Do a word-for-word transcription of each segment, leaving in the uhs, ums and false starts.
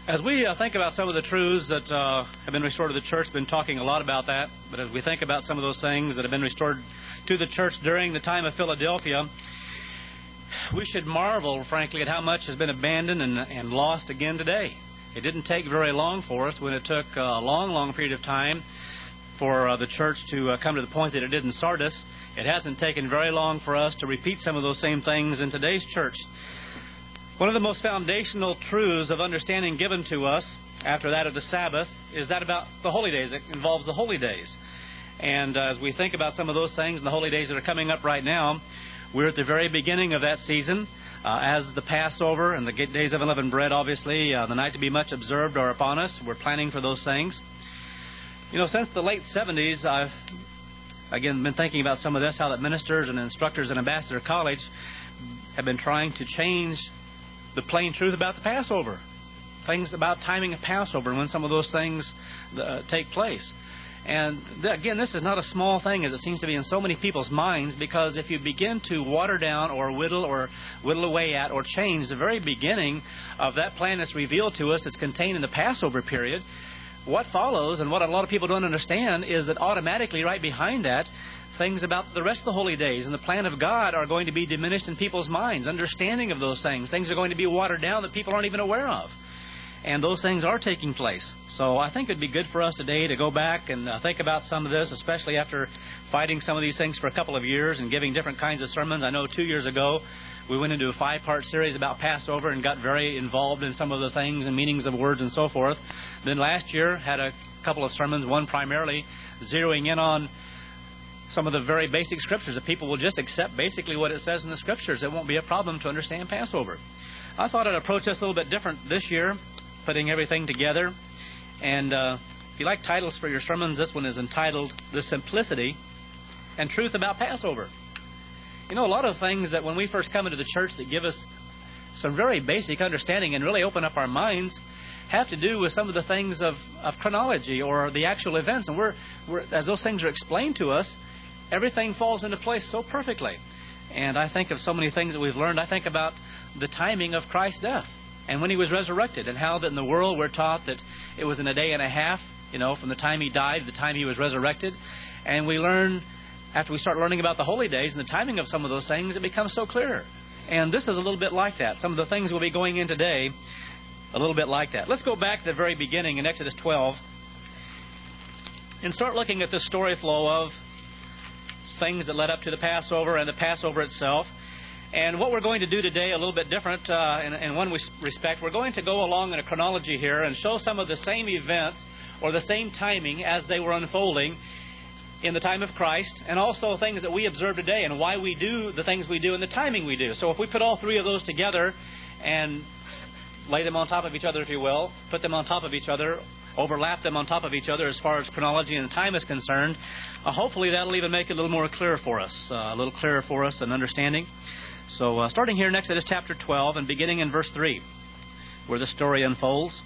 As we uh, think about some of the truths that uh, have been restored to the church, been talking a lot about that, but as we think about some of those things that have been restored to the church during the time of Philadelphia, we should marvel, frankly, at how much has been abandoned and, and lost again today. It didn't take very long for us when it took a long, long period of time for uh, the church to uh, come to the point that it did in Sardis. It hasn't taken very long for us to repeat some of those same things in today's church. One of the most foundational truths of understanding given to us after that of the Sabbath is that about the holy days. It involves the holy days. And uh, as we think about some of those things and the holy days that are coming up right now, we're at the very beginning of that season. Uh, as the Passover and the days of unleavened bread, obviously, uh, the night to be much observed are upon us. We're planning for those things. You know, since the late seventies, I've, again, been thinking about some of this, how that ministers and instructors in Ambassador College have been trying to change the plain truth about the Passover. Things about timing of Passover and when some of those things uh, take place. And th- again, this is not a small thing as it seems to be in so many people's minds, because if you begin to water down or whittle or whittle away at or change the very beginning of that plan that's revealed to us that's contained in the Passover period, what follows and what a lot of people don't understand is that automatically right behind that, things about the rest of the holy days and the plan of God are going to be diminished in people's minds. Understanding of those things. Things are going to be watered down that people aren't even aware of. And those things are taking place. So I think it'd be good for us today to go back and uh, think about some of this, especially after fighting some of these things for a couple of years and giving different kinds of sermons. I know two years ago we went into a five-part series about Passover and got very involved in some of the things and meanings of words and so forth. Then last year had a couple of sermons, one primarily zeroing in on some of the very basic scriptures. If people will just accept basically what it says in the scriptures, it won't be a problem to understand Passover. I thought I'd approach this a little bit different this year, putting everything together. And uh, if you like titles for your sermons, this one is entitled The Simplicity and Truth About Passover. You know, a lot of things that when we first come into the church that give us some very basic understanding and really open up our minds have to do with some of the things of, of chronology or the actual events. And we're, we're as those things are explained to us, everything falls into place so perfectly. And I think of so many things that we've learned. I think about the timing of Christ's death and when he was resurrected, and how that in the world we're taught that it was in a day and a half, you know, from the time he died to the time he was resurrected. And we learn, after we start learning about the holy days and the timing of some of those things, it becomes so clear. And this is a little bit like that. Some of the things we'll be going in today, a little bit like that. Let's go back to the very beginning in Exodus twelve and start looking at the story flow of things that led up to the Passover and the Passover itself. And what we're going to do today, a little bit different uh, in, in one respect, we're going to go along in a chronology here and show some of the same events or the same timing as they were unfolding in the time of Christ, and also things that we observe today and why we do the things we do and the timing we do. So if we put all three of those together and lay them on top of each other, if you will, put them on top of each other, overlap them on top of each other as far as chronology and time is concerned, uh, hopefully that'll even make it a little more clear for us, uh, a little clearer for us in understanding. So uh, starting here in Exodus chapter twelve and beginning in verse three, where the story unfolds.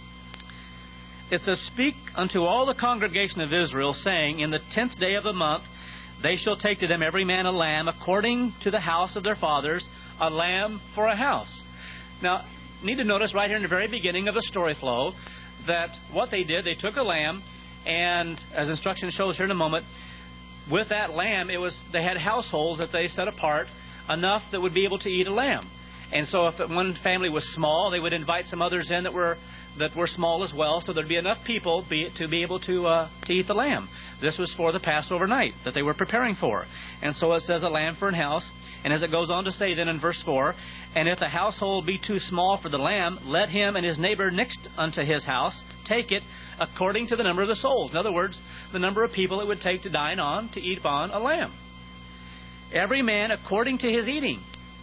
It says, "Speak unto all the congregation of Israel, saying, In the tenth day of the month they shall take to them every man a lamb, according to the house of their fathers, a lamb for a house." Now, you need to notice right here in the very beginning of the story flow that what they did, they took a lamb, and as instruction shows here in a moment, with that lamb, it was they had households that they set apart, enough that would be able to eat a lamb. And so if one family was small, they would invite some others in that were that were small as well, so there'd be enough people be, to be able to uh, to eat the lamb. This was for the Passover night that they were preparing for. And so it says a lamb for an house. And as it goes on to say then in verse four, "And if the household be too small for the lamb, let him and his neighbor next unto his house take it according to the number of the souls." In other words, the number of people it would take to dine on, to eat upon a lamb. "Every man according to his eating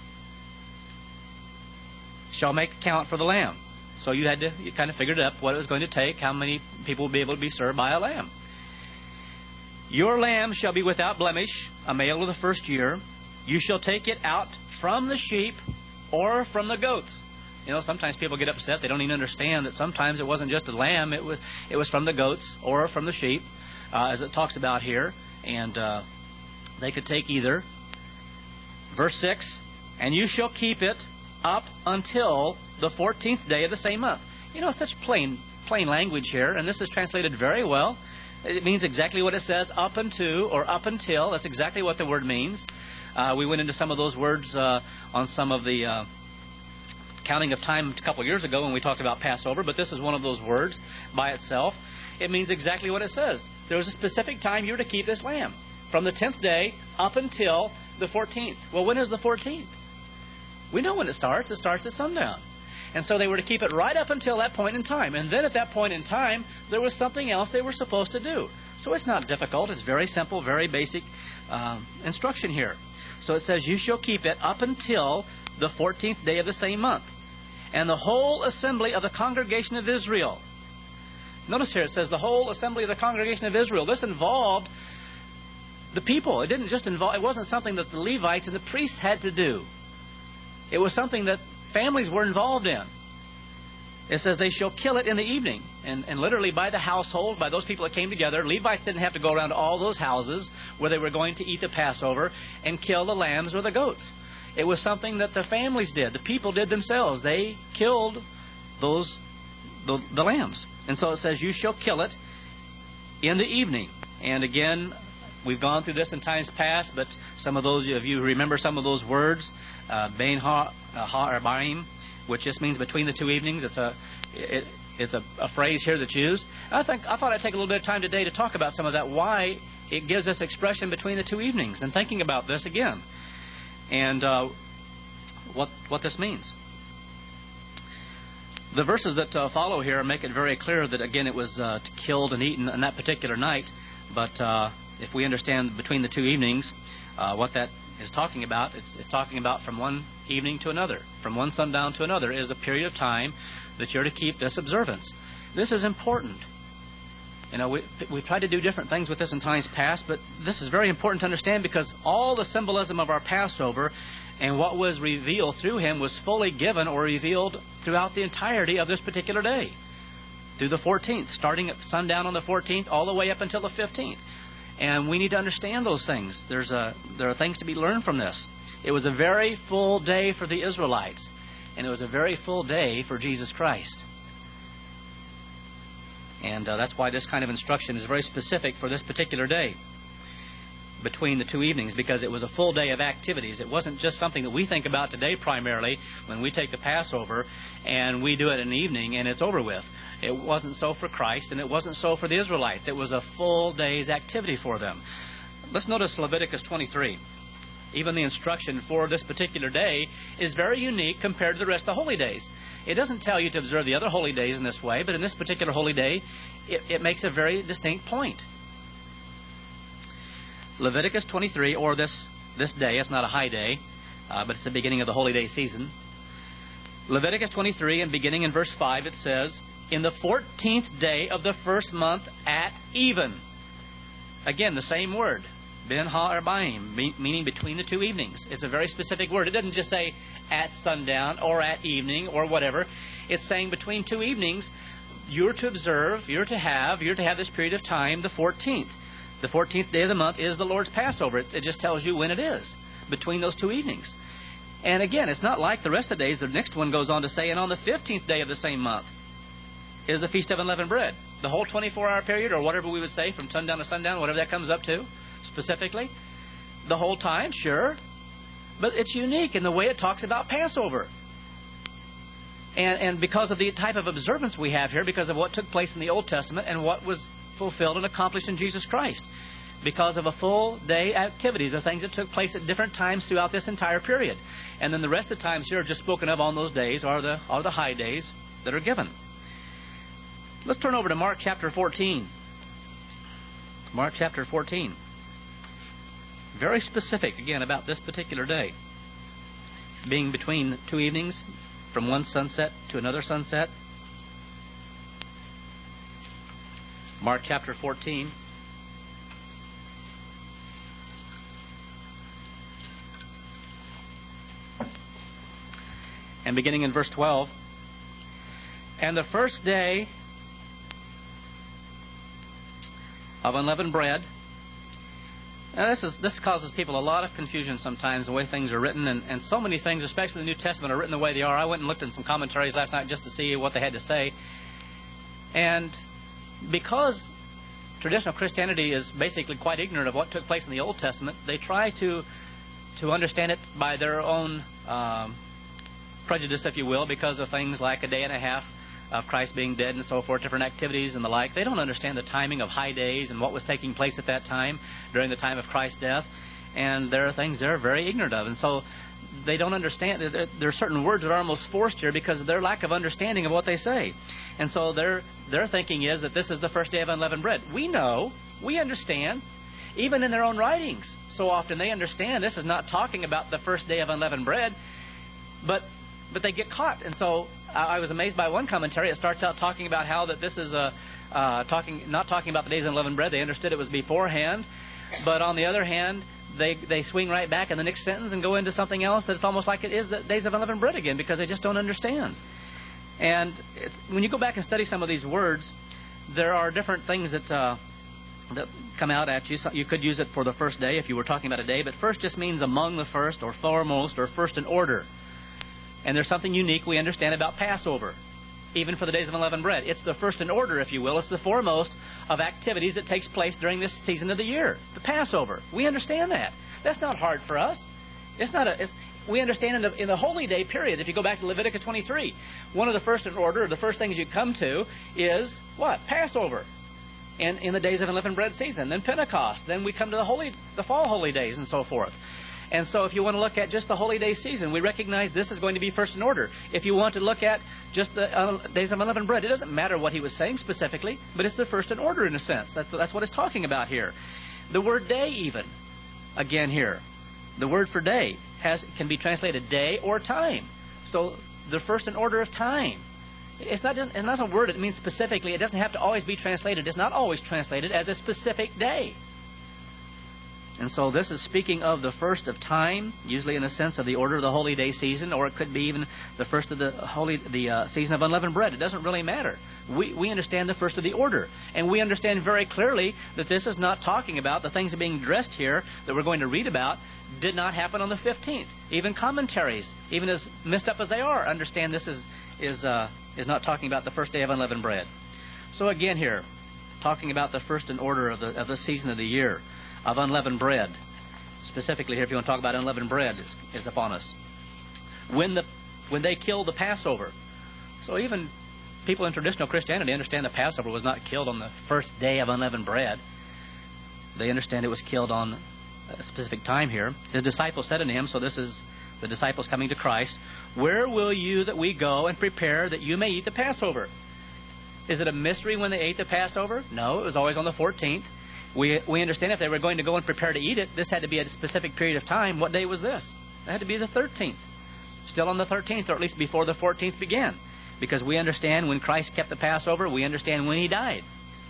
shall make account for the lamb." So you had to, you kind of figured up what it was going to take, how many people would be able to be served by a lamb. "Your lamb shall be without blemish, a male of the first year. You shall take it out from the sheep or from the goats." You know, sometimes people get upset. They don't even understand that sometimes it wasn't just a lamb. It was it was from the goats or from the sheep, uh, as it talks about here. And uh, they could take either. Verse six, "And you shall keep it up until the fourteenth day of the same month." You know, it's such plain, plain language here, and this is translated very well. It means exactly what it says, up unto or up until. That's exactly what the word means. Uh, we went into some of those words uh, on some of the uh, counting of time a couple years ago when we talked about Passover, but this is one of those words by itself. It means exactly what it says. There was a specific time you were to keep this lamb, from the tenth day up until the fourteenth. Well, when is the fourteenth? We know when it starts. It starts at sundown. And so they were to keep it right up until that point in time. And then at that point in time, there was something else they were supposed to do. So it's not difficult. It's very simple, very basic um, instruction here. So it says, you shall keep it up until the fourteenth day of the same month. And the whole assembly of the congregation of Israel. Notice here it says the whole assembly of the congregation of Israel. This involved the people. It didn't just involve, it wasn't something that the Levites and the priests had to do. It was something that families were involved in. It says they shall kill it in the evening. And, and literally by the household, by those people that came together. Levites didn't have to go around to all those houses where they were going to eat the Passover and kill the lambs or the goats. It was something that the families did. The people did themselves. They killed those the, the lambs. And so it says, you shall kill it in the evening. And again, we've gone through this in times past, but some of those of you who remember some of those words, uh, Bein ha-arbaim, which just means between the two evenings. It's a it, it's a, a phrase here that's used. I think I thought I'd take a little bit of time today to talk about some of that, why it gives us expression between the two evenings, and thinking about this again, and uh, what what this means. The verses that uh, follow here make it very clear that, again, it was uh, killed and eaten on that particular night. But uh, if we understand between the two evenings uh, what that is talking about, it's, it's talking about from one evening to another. From one sundown to another is a period of time that you're to keep this observance. This is important. You know, we, we've tried to do different things with this in times past, but this is very important to understand, because all the symbolism of our Passover and what was revealed through him was fully given or revealed throughout the entirety of this particular day. Through the fourteenth, starting at sundown on the fourteenth all the way up until the fifteenth. And we need to understand those things. There's a, there are things to be learned from this. It was a very full day for the Israelites, and it was a very full day for Jesus Christ. And uh, that's why this kind of instruction is very specific for this particular day between the two evenings, because it was a full day of activities. It wasn't just something that we think about today primarily when we take the Passover and we do it in the evening and it's over with. It wasn't so for Christ, and it wasn't so for the Israelites. It was a full day's activity for them. Let's notice Leviticus twenty-three. Even the instruction for this particular day is very unique compared to the rest of the holy days. It doesn't tell you to observe the other holy days in this way, but in this particular holy day, it, it makes a very distinct point. Leviticus twenty-three, or this, this day, it's not a high day, uh, but it's the beginning of the holy day season. Leviticus twenty-three, and beginning in verse five, it says, in the fourteenth day of the first month at even. Again, the same word, ben ha-arbaim, meaning between the two evenings. It's a very specific word. It doesn't just say at sundown or at evening or whatever. It's saying between two evenings, you're to observe, you're to have, you're to have this period of time, the fourteenth. The fourteenth day of the month is the Lord's Passover. It, it just tells you when it is, between those two evenings. And again, it's not like the rest of the days. The next one goes on to say, and on the fifteenth day of the same month is the Feast of Unleavened Bread. The whole twenty-four hour period, or whatever we would say, from sundown to sundown, whatever that comes up to, specifically. The whole time, sure. But it's unique in the way it talks about Passover. And, and because of the type of observance we have here, because of what took place in the Old Testament and what was fulfilled and accomplished in Jesus Christ. Because of a full day activities of things that took place at different times throughout this entire period. And then the rest of the times here are just spoken of on those days, are the, are the high days that are given. Let's turn over to Mark chapter fourteen. Mark chapter fourteen. Very specific, again, about this particular day. Being between two evenings, from one sunset to another sunset. Mark chapter fourteen. And beginning in verse twelve. And the first day of unleavened bread. Now, this is this causes people a lot of confusion sometimes, the way things are written, and, and so many things, especially in the New Testament, are written the way they are. I went and looked in some commentaries last night just to see what they had to say. And because traditional Christianity is basically quite ignorant of what took place in the Old Testament, they try to to understand it by their own um, prejudice, if you will, because of things like a day and a half of Christ being dead and so forth, different activities and the like. They don't understand the timing of high days and what was taking place at that time during the time of Christ's death. And there are things they're very ignorant of. And so they don't understand. There are certain words that are almost forced here because of their lack of understanding of what they say. And so their their thinking is that this is the first day of unleavened bread. We know, we understand, even in their own writings. So often they understand this is not talking about the first day of unleavened bread, but but they get caught. And so I was amazed by one commentary. It starts out talking about how that this is a uh, talking not talking about the days of unleavened bread. They understood it was beforehand, but on the other hand, they they swing right back in the next sentence and go into something else that it's almost like it is the days of unleavened bread again, because they just don't understand. And it's, when you go back and study some of these words, there are different things that uh, that come out at you. So you could use it for the first day if you were talking about a day, but first just means among the first, or foremost, or first in order. And there's something unique we understand about Passover, even for the days of unleavened bread. It's the first in order, if you will. It's the foremost of activities that takes place during this season of the year, the Passover. We understand that. That's not hard for us. It's not a. It's, we understand in the in the holy day periods. If you go back to Leviticus twenty-three, one of the first in order, the first things you come to is what? Passover. And in the days of unleavened bread season, then Pentecost, then we come to the holy, the fall holy days, and so forth. And so if you want to look at just the holy day season, we recognize this is going to be first in order. If you want to look at just the uh, days of unleavened bread, it doesn't matter what he was saying specifically, but it's the first in order in a sense. That's, that's what it's talking about here. The word day even, again here, the word for day has can be translated day or time. So the first in order of time. It's not, just, it's not a word that means specifically. It doesn't have to always be translated. It's not always translated as a specific day. And so this is speaking of the first of time, usually in the sense of the order of the holy day season, or it could be even the first of the holy the uh, season of unleavened bread. It doesn't really matter. We we understand the first of the order, and we understand very clearly that this is not talking about the things that are being addressed here that we're going to read about did not happen on the fifteenth. Even commentaries, even as messed up as they are, understand this is is uh, is not talking about the first day of unleavened bread. So again here, talking about the first in order of the of the season of the year of unleavened bread. Specifically here, if you want to talk about unleavened bread, is, is upon us. When the when they killed the Passover. So even people in traditional Christianity understand the Passover was not killed on the first day of unleavened bread. They understand it was killed on a specific time here. His disciples said unto him, so this is the disciples coming to Christ, where will you that we go and prepare that you may eat the Passover? Is it a mystery when they ate the Passover? No, it was always on the fourteenth. We we understand if they were going to go and prepare to eat it, this had to be at a specific period of time. What day was this? It had to be the thirteenth. Still on the thirteenth, or at least before the fourteenth began. Because we understand when Christ kept the Passover, we understand when he died.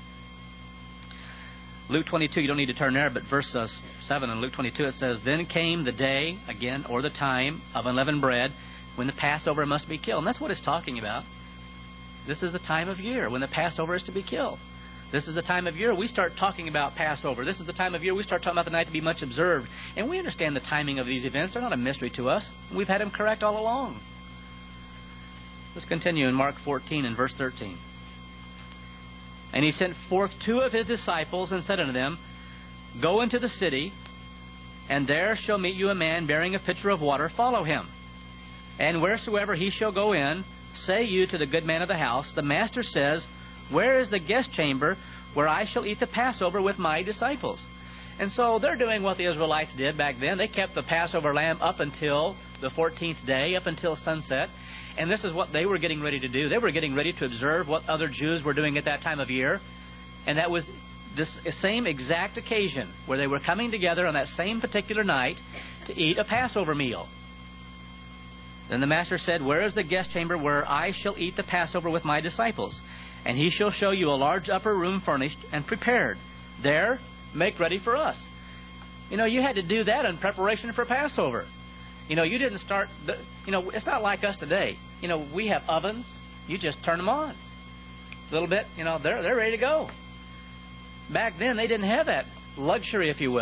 Luke twenty-two, you don't need to turn there, but verse uh, seven in Luke twenty-two, it says, then came the day, again, or the time of unleavened bread, when the Passover must be killed. And that's what it's talking about. This is the time of year when the Passover is to be killed. This is the time of year we start talking about Passover. This is the time of year we start talking about the night to be much observed. And we understand the timing of these events. They're not a mystery to us. We've had them correct all along. Let's continue in Mark fourteen and verse thirteen. And he sent forth two of his disciples and said unto them, go into the city, and there shall meet you a man bearing a pitcher of water. Follow him. And wheresoever he shall go in, say you to the good man of the house, the master says, where is the guest chamber where I shall eat the Passover with my disciples? And so they're doing what the Israelites did back then. They kept the Passover lamb up until the fourteenth day, up until sunset. And this is what they were getting ready to do. They were getting ready to observe what other Jews were doing at that time of year. And that was this same exact occasion where they were coming together on that same particular night to eat a Passover meal. Then the master said, where is the guest chamber where I shall eat the Passover with my disciples? And he shall show you a large upper room furnished and prepared. There, make ready for us. You know, you had to do that in preparation for Passover. You know, you didn't start, the, you know, it's not like us today. You know, we have ovens. You just turn them on. A little bit, you know, they're, they're ready to go. Back then, they didn't have that luxury, if you will.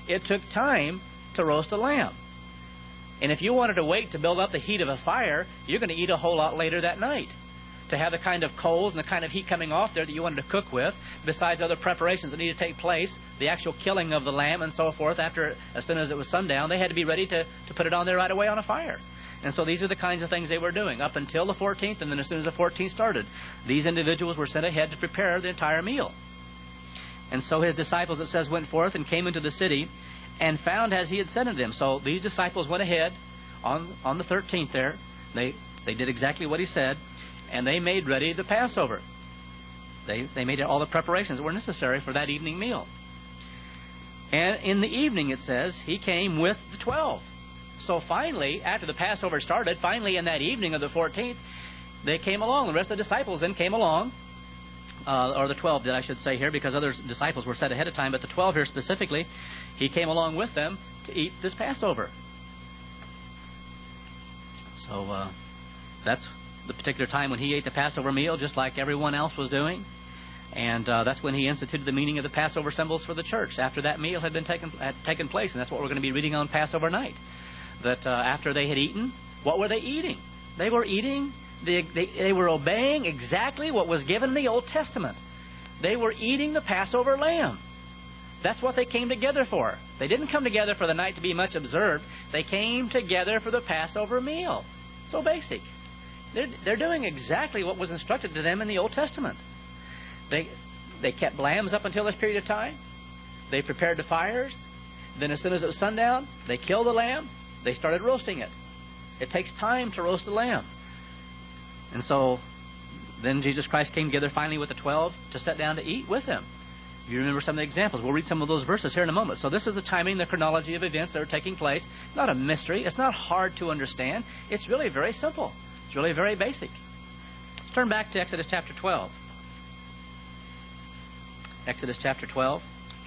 it took time to roast a lamb. And if you wanted to wait to build up the heat of a fire, you're going to eat a whole lot later that night. To have the kind of coals and the kind of heat coming off there that you wanted to cook with, besides other preparations that needed to take place, the actual killing of the lamb and so forth, after as soon as it was sundown, they had to be ready to, to put it on there right away on a fire. And so these are the kinds of things they were doing up until the fourteenth, and then as soon as the fourteenth started, these individuals were sent ahead to prepare the entire meal. And so his disciples, it says, went forth and came into the city and found as he had said unto them. So these disciples went ahead on on the thirteenth there. They they did exactly what he said, and they made ready the Passover. They they made all the preparations that were necessary for that evening meal. And in the evening, it says, he came with the twelve. So finally, after the Passover started, finally in that evening of the fourteenth, they came along. The rest of the disciples then came along, uh, or the twelve did, I should say here, because other disciples were set ahead of time, but the twelve here specifically, he came along with them to eat this Passover. So uh, that's the particular time when he ate the Passover meal, just like everyone else was doing. And uh, that's when he instituted the meaning of the Passover symbols for the church, after that meal had been taken had taken place. And that's what we're going to be reading on Passover night. That uh, after they had eaten, what were they eating? They were eating, the, they, they were obeying exactly what was given in the Old Testament. They were eating the Passover lamb. That's what they came together for. They didn't come together for the night to be much observed. They came together for the Passover meal. So basic. They're, they're doing exactly what was instructed to them in the Old Testament. They, they kept lambs up until this period of time. They prepared the fires. Then as soon as it was sundown, they killed the lamb. They started roasting it. It takes time to roast a lamb. And so then Jesus Christ came together finally with the twelve to sit down to eat with them. You remember some of the examples. We'll read some of those verses here in a moment. So this is the timing, the chronology of events that are taking place. It's not a mystery. It's not hard to understand. It's really very simple. It's really very basic. Let's turn back to Exodus chapter twelve. Exodus chapter twelve.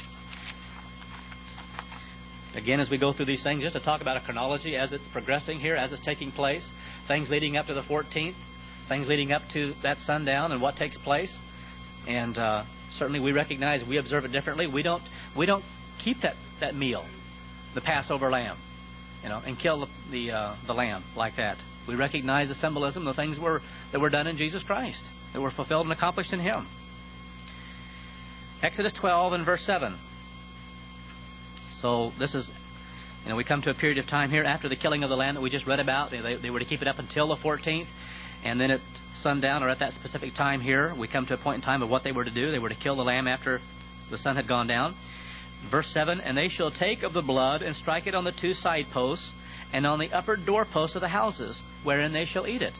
Again, as we go through these things, just to talk about a chronology as it's progressing here, as it's taking place, things leading up to the fourteenth, things leading up to that sundown and what takes place. And uh, certainly we recognize we observe it differently. We don't we don't keep that, that meal, the Passover lamb, you know, and kill the the, uh, the lamb like that. We recognize the symbolism, the things were, that were done in Jesus Christ, that were fulfilled and accomplished in Him. Exodus twelve and verse seven. So this is, you know, we come to a period of time here after the killing of the lamb that we just read about. They, they were to keep it up until the fourteenth. And then at sundown, or at that specific time here, we come to a point in time of what they were to do. They were to kill the lamb after the sun had gone down. Verse seven, and they shall take of the blood and strike it on the two side posts and on the upper doorposts of the houses, wherein they shall eat it.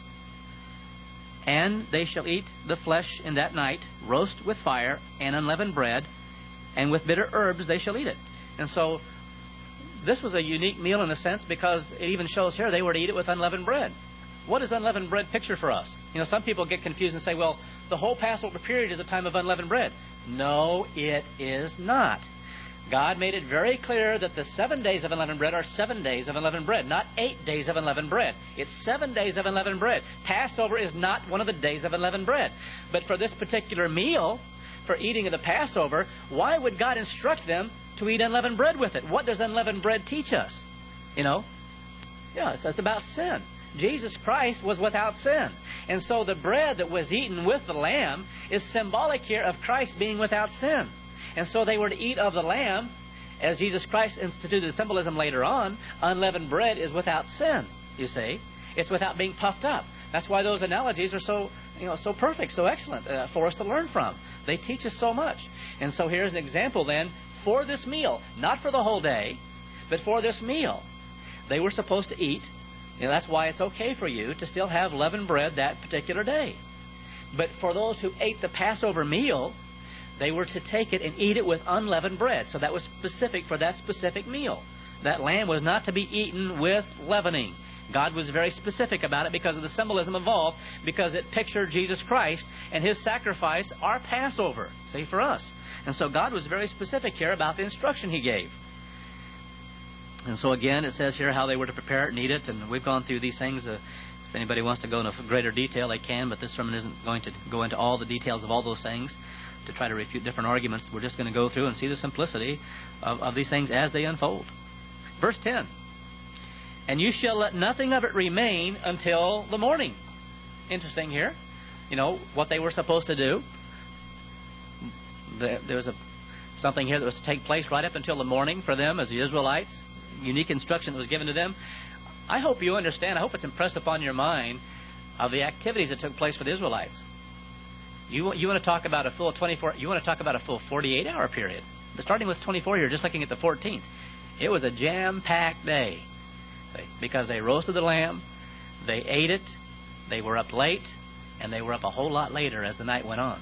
And they shall eat the flesh in that night, roast with fire and unleavened bread, and with bitter herbs they shall eat it. And so this was a unique meal in a sense, because it even shows here they were to eat it with unleavened bread. What does unleavened bread picture for us? You know, some people get confused and say, well, the whole Passover period is a time of unleavened bread. No, it is not. God made it very clear that the seven days of unleavened bread are seven days of unleavened bread, not eight days of unleavened bread. It's seven days of unleavened bread. Passover is not one of the days of unleavened bread. But for this particular meal, for eating of the Passover, why would God instruct them to eat unleavened bread with it? What does unleavened bread teach us? You know? Yeah, it's, it's about sin. Jesus Christ was without sin. And so the bread that was eaten with the lamb is symbolic here of Christ being without sin. And so they were to eat of the lamb, as Jesus Christ instituted the symbolism later on. Unleavened bread is without sin, you see. It's without being puffed up. That's why those analogies are so, you know, so perfect, so excellent uh, for us to learn from. They teach us so much. And so here's an example then for this meal, not for the whole day, but for this meal. They were supposed to eat. You know, that's why it's okay for you to still have leavened bread that particular day. But for those who ate the Passover meal, they were to take it and eat it with unleavened bread. So that was specific for that specific meal. That lamb was not to be eaten with leavening. God was very specific about it because of the symbolism involved, because it pictured Jesus Christ and His sacrifice, our Passover, see, for us. And so God was very specific here about the instruction He gave. And so again, it says here how they were to prepare it and eat it, and we've gone through these things. Uh, if anybody wants to go into greater detail, they can, but this sermon isn't going to go into all the details of all those things. to try to refute different arguments. We're just going to go through and see the simplicity of, of these things as they unfold. Verse ten. And you shall let nothing of it remain until the morning. Interesting here. You know, what they were supposed to do. There was a, something here that was to take place right up until the morning for them as the Israelites. Unique instruction that was given to them. I hope you understand, I hope it's impressed upon your mind of the activities that took place for the Israelites. You, you want to talk about a full twenty-four, you want to talk about a full forty-eight hour period. But starting with twenty-four here, just looking at the fourteenth, it was a jam-packed day. Because they roasted the lamb, they ate it, they were up late, and they were up a whole lot later as the night went on.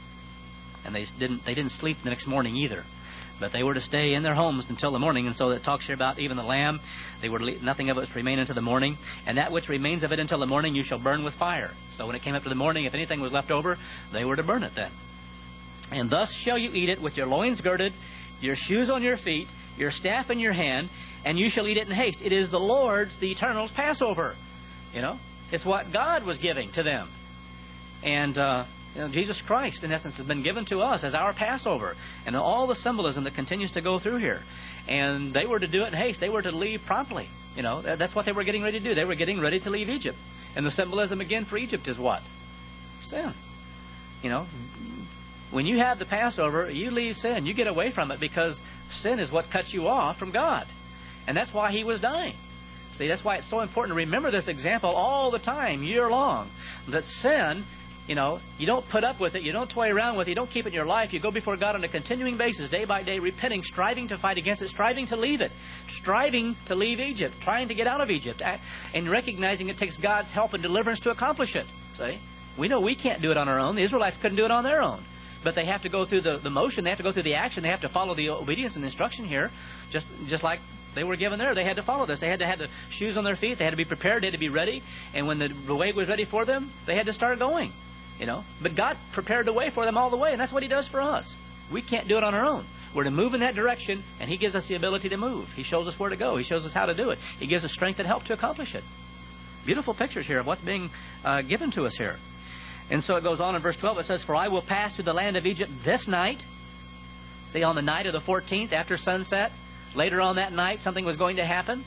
And they didn't they didn't sleep the next morning either. But they were to stay in their homes until the morning, and so it talks here about even the lamb. They were nothing of it was to remain until the morning, and that which remains of it until the morning you shall burn with fire. So when it came up to the morning, if anything was left over, they were to burn it then. And thus shall you eat it with your loins girded, your shoes on your feet, your staff in your hand, and you shall eat it in haste. It is the Lord's, the Eternal's Passover. You know, it's what God was giving to them. And uh, you know, Jesus Christ, in essence, has been given to us as our Passover. And all the symbolism that continues to go through here. And they were to do it in haste. They were to leave promptly. You know, that's what they were getting ready to do. They were getting ready to leave Egypt. And the symbolism, again, for Egypt is what? Sin. You know, when you have the Passover, you leave sin. You get away from it because sin is what cuts you off from God. And that's why he was dying. See, that's why it's so important to remember this example all the time, year long. That sin, you know, you don't put up with it, you don't toy around with it, you don't keep it in your life. You go before God on a continuing basis, day by day, repenting, striving to fight against it, striving to leave it, striving to leave Egypt, trying to get out of Egypt, and recognizing it takes God's help and deliverance to accomplish it. See? We know we can't do it on our own. The Israelites couldn't do it on their own. But they have to go through the, the motion, they have to go through the action, they have to follow the obedience and instruction here, just just like they were given there. They had to follow this. They had to have the shoes on their feet. They had to be prepared. They had to be ready. And when the, the way was ready for them, they had to start going. You know, but God prepared the way for them all the way, and that's what he does for us. We can't do it on our own. We're to move in that direction, and he gives us the ability to move. He shows us where to go. He shows us how to do it. He gives us strength and help to accomplish it. Beautiful pictures here of what's being uh, given to us here. And so it goes on in verse twelve. It says, for I will pass through the land of Egypt this night. See, on the night of the fourteenth, after sunset, later on that night, something was going to happen.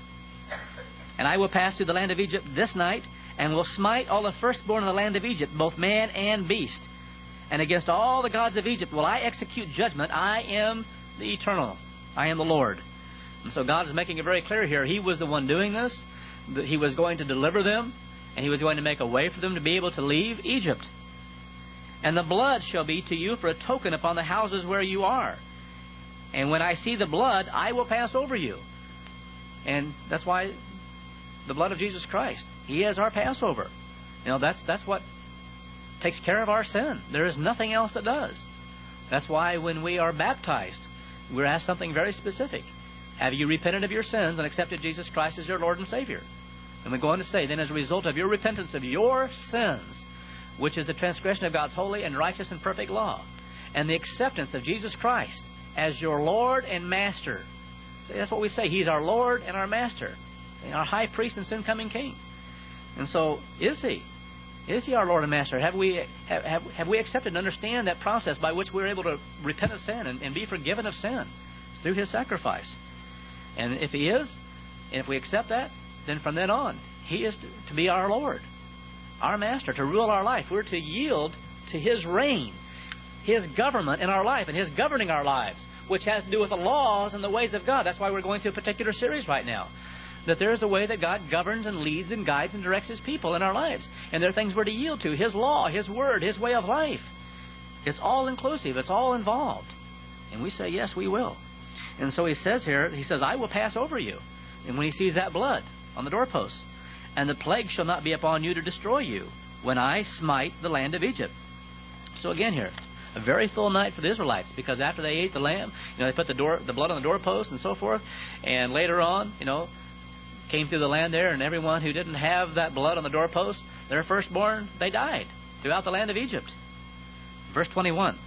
And I will pass through the land of Egypt this night, and will smite all the firstborn in the land of Egypt, both man and beast. And against all the gods of Egypt will I execute judgment. I am the Eternal. I am the Lord. And so God is making it very clear here. He was the one doing this. He was going to deliver them, and he was going to make a way for them to be able to leave Egypt. And the blood shall be to you for a token upon the houses where you are. And when I see the blood, I will pass over you. And that's why the blood of Jesus Christ. He is our Passover. You know, that's that's what takes care of our sin. There is nothing else that does. That's why when we are baptized, we're asked something very specific. Have you repented of your sins and accepted Jesus Christ as your Lord and Savior? And we go on to say, then as a result of your repentance of your sins, which is the transgression of God's holy and righteous and perfect law, and the acceptance of Jesus Christ as your Lord and Master. See, that's what we say. He's our Lord and our Master, our High Priest and soon-coming King. And so, is He? Is He our Lord and Master? Have we have, have, have we accepted and understand that process by which we're able to repent of sin and, and be forgiven of sin? It's through His sacrifice. And if He is, and if we accept that, then from then on, He is to, to be our Lord, our Master, to rule our life. We're to yield to His reign, His government in our life, and His governing our lives, which has to do with the laws and the ways of God. That's why we're going through a particular series right now. That there is a way that God governs and leads and guides and directs His people in our lives. And there are things we're to yield to. His law, His word, His way of life. It's all inclusive. It's all involved. And we say, yes, we will. And so He says here, He says, I will pass over you. And when He sees that blood on the doorposts, and the plague shall not be upon you to destroy you when I smite the land of Egypt. So again here, a very full night for the Israelites, because after they ate the lamb, you know, they put the door, the blood on the doorpost and so forth. And later on, you know, came through the land there, and everyone who didn't have that blood on the doorpost, their firstborn, they died throughout the land of Egypt. Verse twenty-one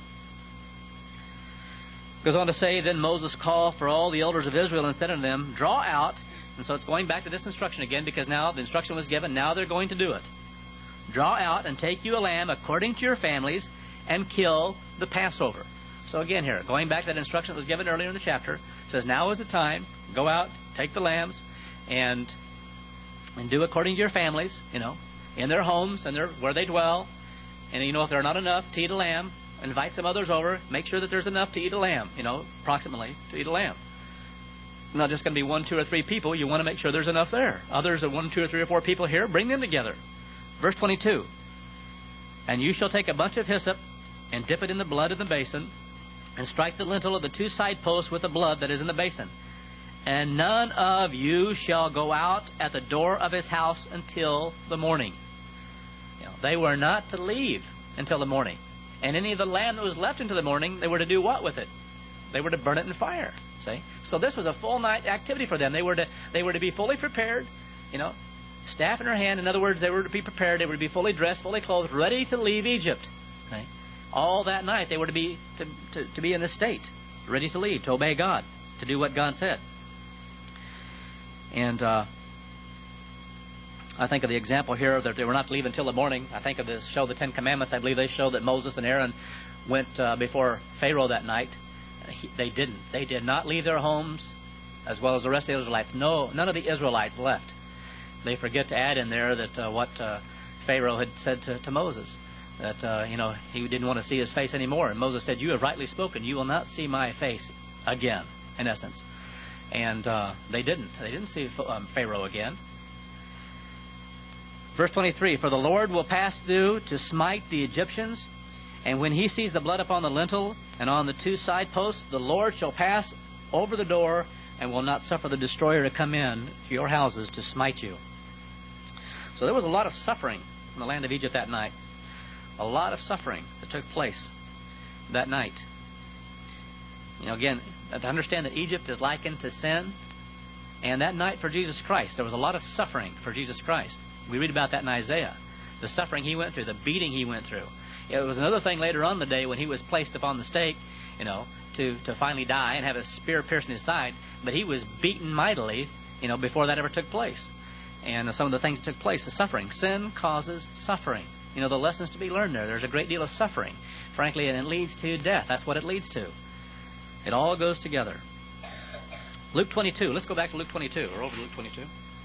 goes on to say, then Moses called for all the elders of Israel and said unto them, draw out. And so it's going back to this instruction again, because now the instruction was given. Now they're going to do it. Draw out and take you a lamb according to your families, and kill the Passover. So again here, going back to that instruction that was given earlier in the chapter, it says, now is the time, go out, take the lambs, and and do according to your families, you know, in their homes and their where they dwell. And, you know, if there are not enough to eat a lamb, invite some others over. Make sure that there's enough to eat a lamb, you know, approximately, to eat a lamb. Not just going to be one, two, or three people. You want to make sure there's enough there. Others are one, two, or three, or four people here. Bring them together. Verse twenty-two. And you shall take a bunch of hyssop and dip it in the blood in the basin and strike the lintel of the two side posts with the blood that is in the basin. And none of you shall go out at the door of his house until the morning. You know, they were not to leave until the morning. And any of the lamb that was left into the morning, they were to do what with it? They were to burn it in fire. See? So this was a full night activity for them. They were to they were to be fully prepared, you know, staff in their hand. In other words, they were to be prepared. They were to be fully dressed, fully clothed, ready to leave Egypt. Okay? All that night they were to be to, to, to be in this state, ready to leave, to obey God, to do what God said. And uh, I think of the example here that they were not to leave until the morning. I think of the show, the Ten Commandments. I believe they show that Moses and Aaron went uh, before Pharaoh that night. He, they didn't. They did not leave their homes, as well as the rest of the Israelites. No, none of the Israelites left. They forget to add in there that uh, what uh, Pharaoh had said to, to Moses, that uh, you know he didn't want to see his face anymore. And Moses said, "You have rightly spoken. You will not see my face again." In essence. And uh, they didn't. They didn't see um, Pharaoh again. Verse twenty-three, for the Lord will pass through to smite the Egyptians, and when he sees the blood upon the lintel and on the two side posts, the Lord shall pass over the door and will not suffer the destroyer to come in to your houses to smite you. So there was a lot of suffering in the land of Egypt that night. A lot of suffering that took place that night. You know, again, to understand that Egypt is likened to sin, and that night for Jesus Christ, there was a lot of suffering for Jesus Christ. We read about that in Isaiah, the suffering he went through, the beating he went through. It was another thing later on in the day when he was placed upon the stake, you know, to, to finally die and have a spear pierced in his side, but he was beaten mightily, you know, before that ever took place. And some of the things that took place, the suffering. Sin causes suffering. You know, the lessons to be learned there. There's a great deal of suffering, frankly, and it leads to death. That's what it leads to. It all goes together. Luke twenty-two. Let's go back to Luke twenty-two. We're over to Luke twenty-two.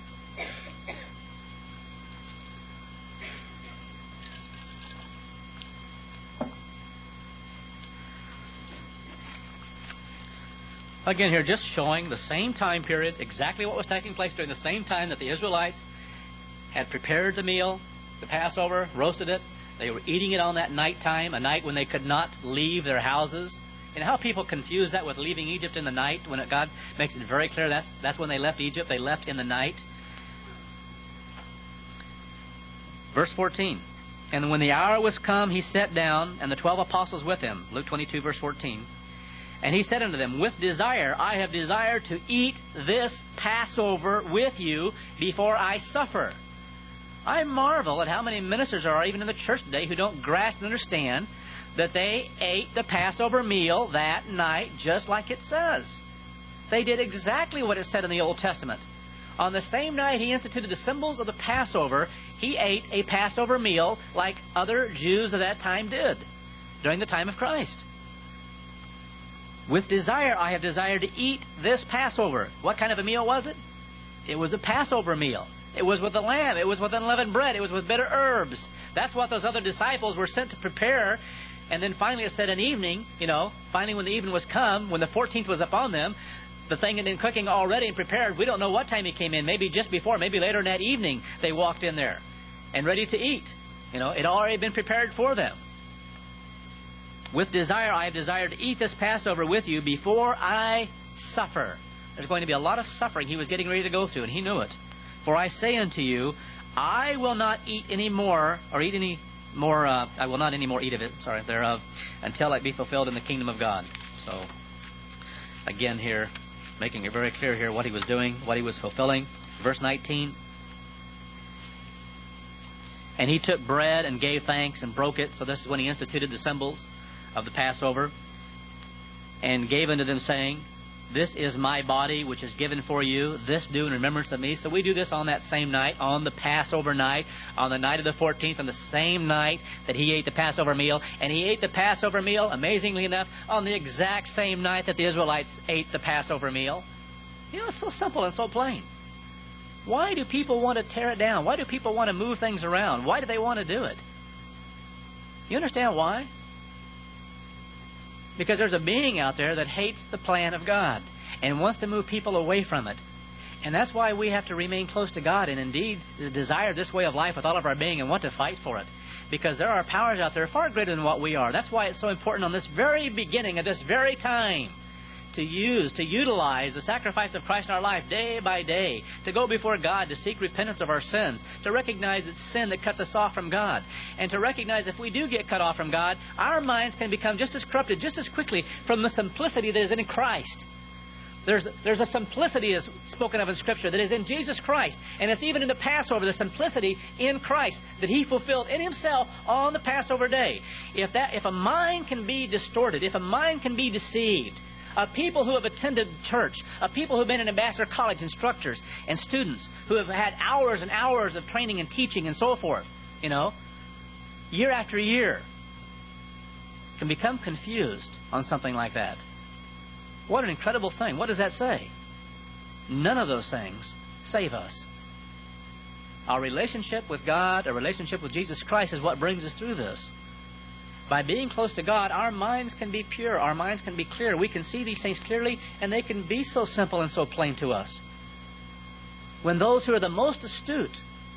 Again here, just showing the same time period, exactly what was taking place during the same time that the Israelites had prepared the meal, the Passover, roasted it. They were eating it on that night time, a night when they could not leave their houses. You know how people confuse that with leaving Egypt in the night, when it, God makes it very clear that's, that's when they left Egypt. They left in the night. Verse fourteen. And when the hour was come, he sat down, and the twelve apostles with him. Luke twenty-two, verse fourteen. And he said unto them, with desire I have desired to eat this Passover with you before I suffer. I marvel at how many ministers there are, even in the church today, who don't grasp and understand that they ate the Passover meal that night just like it says. They did exactly what it said in the Old Testament. On the same night he instituted the symbols of the Passover, he ate a Passover meal like other Jews of that time did during the time of Christ. With desire I have desired to eat this Passover. What kind of a meal was it? It was a Passover meal. It was with the lamb. It was with unleavened bread. It was with bitter herbs. That's what those other disciples were sent to prepare. And then finally it said in evening, you know, finally when the evening was come, when the fourteenth was upon them, the thing had been cooking already and prepared. We don't know what time he came in. Maybe just before, maybe later in that evening they walked in there and ready to eat. You know, it had already been prepared for them. With desire I have desired to eat this Passover with you before I suffer. There's going to be a lot of suffering he was getting ready to go through, and he knew it. For I say unto you, I will not eat any more, or eat any more, uh, I will not any more eat of it, sorry, thereof, until it be fulfilled in the kingdom of God. So, again here, making it very clear here what he was doing, what he was fulfilling. Verse nineteen. And he took bread and gave thanks and broke it. So this is when he instituted the symbols of the Passover. And gave unto them, saying, This is my body, which is given for you. This do in remembrance of me. So we do this on that same night, on the Passover night, on the night of the fourteenth, on the same night that he ate the Passover meal. And he ate the Passover meal, amazingly enough, on the exact same night that the Israelites ate the Passover meal. You know, it's so simple and so plain. Why do people want to tear it down? Why do people want to move things around? Why do they want to do it? You understand why? Because there's a being out there that hates the plan of God and wants to move people away from it. And that's why we have to remain close to God and indeed desire this way of life with all of our being and want to fight for it. Because there are powers out there far greater than what we are. That's why it's so important on this very beginning of this very time to use, to utilize the sacrifice of Christ in our life day by day, to go before God, to seek repentance of our sins, to recognize it's sin that cuts us off from God, and to recognize if we do get cut off from God, our minds can become just as corrupted just as quickly from the simplicity that is in Christ. There's, there's a simplicity as spoken of in Scripture that is in Jesus Christ, and it's even in the Passover, the simplicity in Christ that He fulfilled in Himself on the Passover day. If that, if a mind can be distorted, if a mind can be deceived, of people who have attended church, of people who have been in Ambassador College, instructors and students who have had hours and hours of training and teaching and so forth, you know, year after year, can become confused on something like that. What an incredible thing. What does that say? None of those things save us. Our relationship with God, our relationship with Jesus Christ is what brings us through this. By being close to God, our minds can be pure. Our minds can be clear. We can see these things clearly, and they can be so simple and so plain to us. When those who are the most astute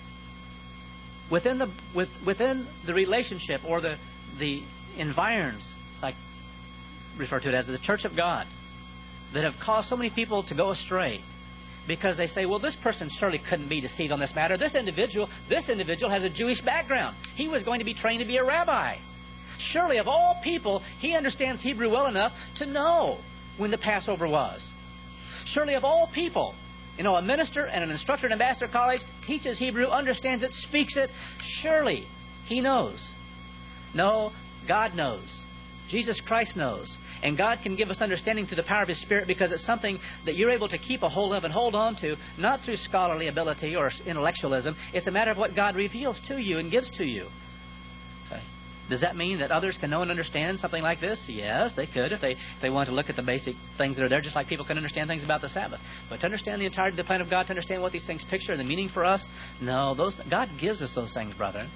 within the with, within the relationship or the the environs, it's like refer to it as the Church of God, that have caused so many people to go astray, because they say, well, this person surely couldn't be deceived on this matter. This individual, this individual has a Jewish background. He was going to be trained to be a rabbi. Surely, of all people, he understands Hebrew well enough to know when the Passover was. Surely, of all people, you know, a minister and an instructor at Ambassador College teaches Hebrew, understands it, speaks it. Surely, he knows. No, God knows. Jesus Christ knows. And God can give us understanding through the power of His Spirit, because it's something that you're able to keep a hold of and hold on to, not through scholarly ability or intellectualism. It's a matter of what God reveals to you and gives to you. So, does that mean that others can know and understand something like this? Yes, they could if they if they want to look at the basic things that are there, just like people can understand things about the Sabbath. But to understand the entirety of the plan of God, to understand what these things picture and the meaning for us, no, those God gives us those things, brethren.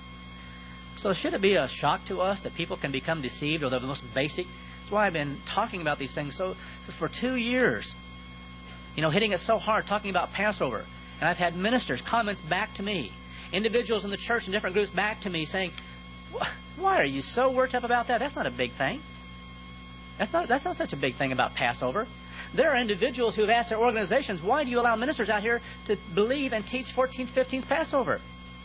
So should it be a shock to us that people can become deceived over the most basic? That's why I've been talking about these things so, so for two years. You know, hitting it so hard, talking about Passover. And I've had ministers, comments back to me, individuals in the church and different groups back to me saying, why are you so worked up about that? That's not a big thing. That's not, that's not such a big thing about Passover. There are individuals who have asked their organizations, why do you allow ministers out here to believe and teach fourteenth, fifteenth Passover?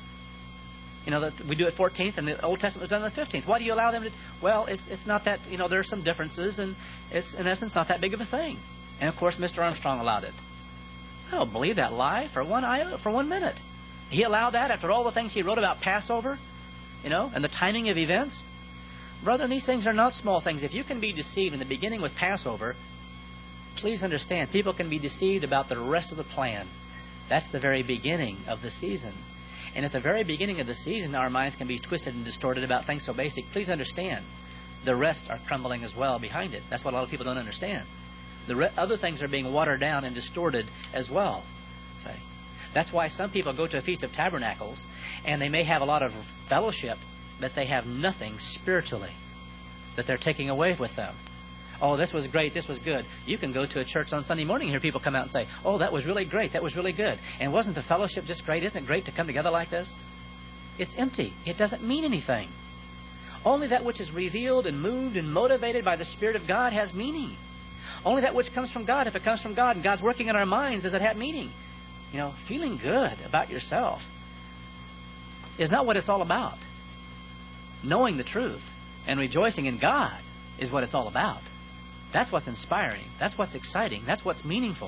You know, that we do it fourteenth and the Old Testament was done on the fifteenth. Why do you allow them to? Well, it's it's not that, you know, there are some differences, and it's, in essence, not that big of a thing. And, of course, Mister Armstrong allowed it. I don't believe that lie for one iota, for one minute. He allowed that after all the things he wrote about Passover, you know, and the timing of events. Brethren, these things are not small things. If you can be deceived in the beginning with Passover, please understand, people can be deceived about the rest of the plan. That's the very beginning of the season. And at the very beginning of the season, our minds can be twisted and distorted about things so basic. Please understand, the rest are crumbling as well behind it. That's what a lot of people don't understand. The re- other things are being watered down and distorted as well. Say. That's why some people go to a Feast of Tabernacles, and they may have a lot of fellowship, but they have nothing spiritually that they're taking away with them. Oh, this was great, this was good. You can go to a church on Sunday morning and hear people come out and say, oh, that was really great, that was really good. And wasn't the fellowship just great? Isn't it great to come together like this? It's empty. It doesn't mean anything. Only that which is revealed and moved and motivated by the Spirit of God has meaning. Only that which comes from God, if it comes from God and God's working in our minds, does it have meaning. You know, feeling good about yourself is not what it's all about. Knowing the truth and rejoicing in God is what it's all about. That's what's inspiring. That's what's exciting. That's what's meaningful.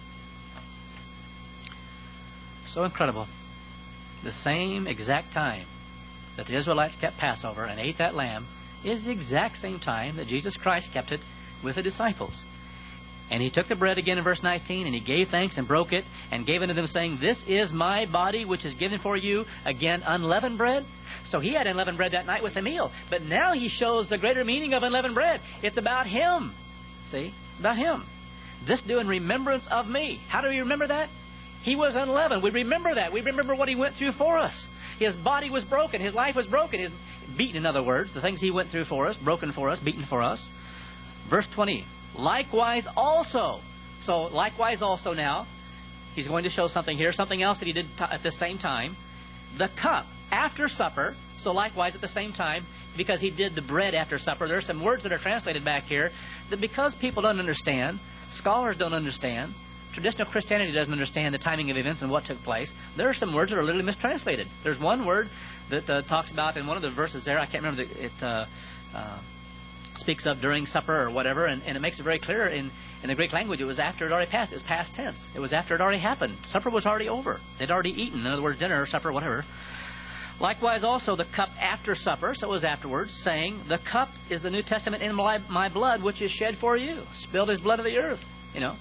So incredible. The same exact time that the Israelites kept Passover and ate that lamb is the exact same time that Jesus Christ kept it with the disciples. And he took the bread again in verse nineteen, and he gave thanks and broke it and gave it to them, saying, "This is my body, which is given for you." Again, unleavened bread. So he had unleavened bread that night with the meal. But now he shows the greater meaning of unleavened bread. It's about him. See? It's about him. "This do in remembrance of me." How do we remember that? He was unleavened. We remember that. We remember what he went through for us. His body was broken. His life was broken. His beaten, in other words. The things he went through for us, broken for us, beaten for us. Verse twenty. "Likewise also." So likewise also now, he's going to show something here, something else that he did t- at the same time. "The cup after supper." So likewise at the same time, because he did the bread after supper. There are some words that are translated back here that because people don't understand, scholars don't understand, traditional Christianity doesn't understand the timing of events and what took place, there are some words that are literally mistranslated. There's one word that uh, talks about in one of the verses there, I can't remember, the, it uh, uh, speaks of during supper or whatever, and, and it makes it very clear in, in the Greek language it was after it already passed. It was past tense. It was after it already happened. Supper was already over. They'd already eaten. In other words, dinner or supper, whatever. "Likewise also the cup after supper," so it was afterwards, saying, "The cup is the New Testament in my, my blood, which is shed for you." Spilled his blood of the earth, you know.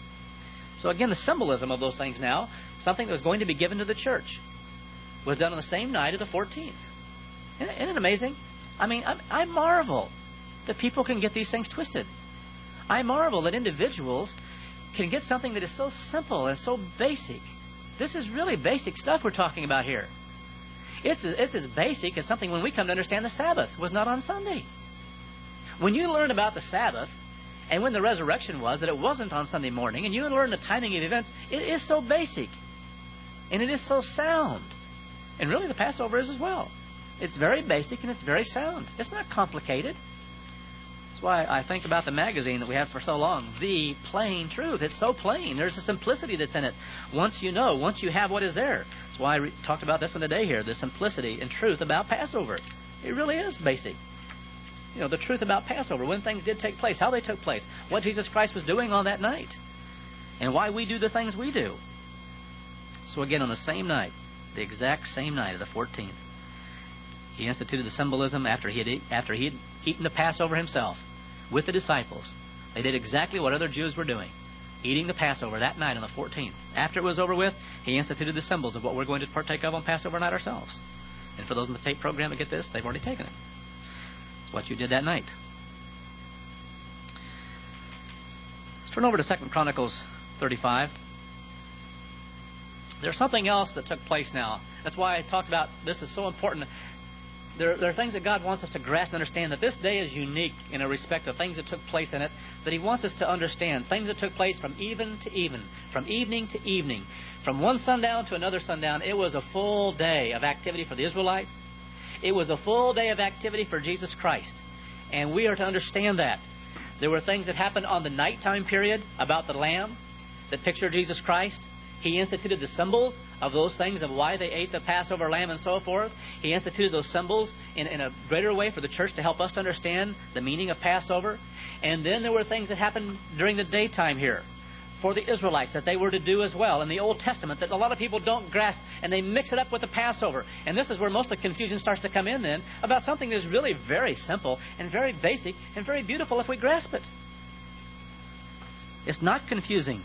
So again, the symbolism of those things now, something that was going to be given to the church, was done on the same night of the fourteenth. Isn't it, isn't it amazing? I mean, I, I marvel that people can get these things twisted. I marvel that individuals can get something that is so simple and so basic. This is really basic stuff we're talking about here. It's, it's as basic as something when we come to understand the Sabbath was not on Sunday. When you learn about the Sabbath and when the resurrection was, that it wasn't on Sunday morning, and you learn the timing of events, it is so basic. And it is so sound. And really the Passover is as well. It's very basic and it's very sound. It's not complicated. That's why I think about the magazine that we have for so long, The Plain Truth. It's so plain. There's a simplicity that's in it. Once you know, once you have what is there. That's why I re- talked about this one today here, the simplicity and truth about Passover. It really is basic. You know, the truth about Passover, when things did take place, how they took place, what Jesus Christ was doing on that night, and why we do the things we do. So again, on the same night, the exact same night of the fourteenth, he instituted the symbolism after he had, eat, after he had eaten the Passover himself with the disciples. They did exactly what other Jews were doing, eating the Passover that night on the fourteenth. After it was over with, he instituted the symbols of what we're going to partake of on Passover night ourselves. And for those in the tape program that get this, they've already taken it. It's what you did that night. Let's turn over to Second Chronicles thirty-five. There's something else that took place now. That's why I talked about this is so important. There, there are things that God wants us to grasp and understand, that this day is unique in a respect of things that took place in it, that he wants us to understand. Things that took place from even to even, from evening to evening, from one sundown to another sundown. It was a full day of activity for the Israelites. It was a full day of activity for Jesus Christ. And we are to understand that. There were things that happened on the nighttime period about the Lamb that picture Jesus Christ. He instituted the symbols of those things, of why they ate the Passover lamb and so forth. He instituted those symbols in, in a greater way for the church to help us to understand the meaning of Passover. And then there were things that happened during the daytime here for the Israelites that they were to do as well in the Old Testament that a lot of people don't grasp, and they mix it up with the Passover. And this is where most of the confusion starts to come in then about something that is really very simple and very basic and very beautiful if we grasp it. It's not confusing.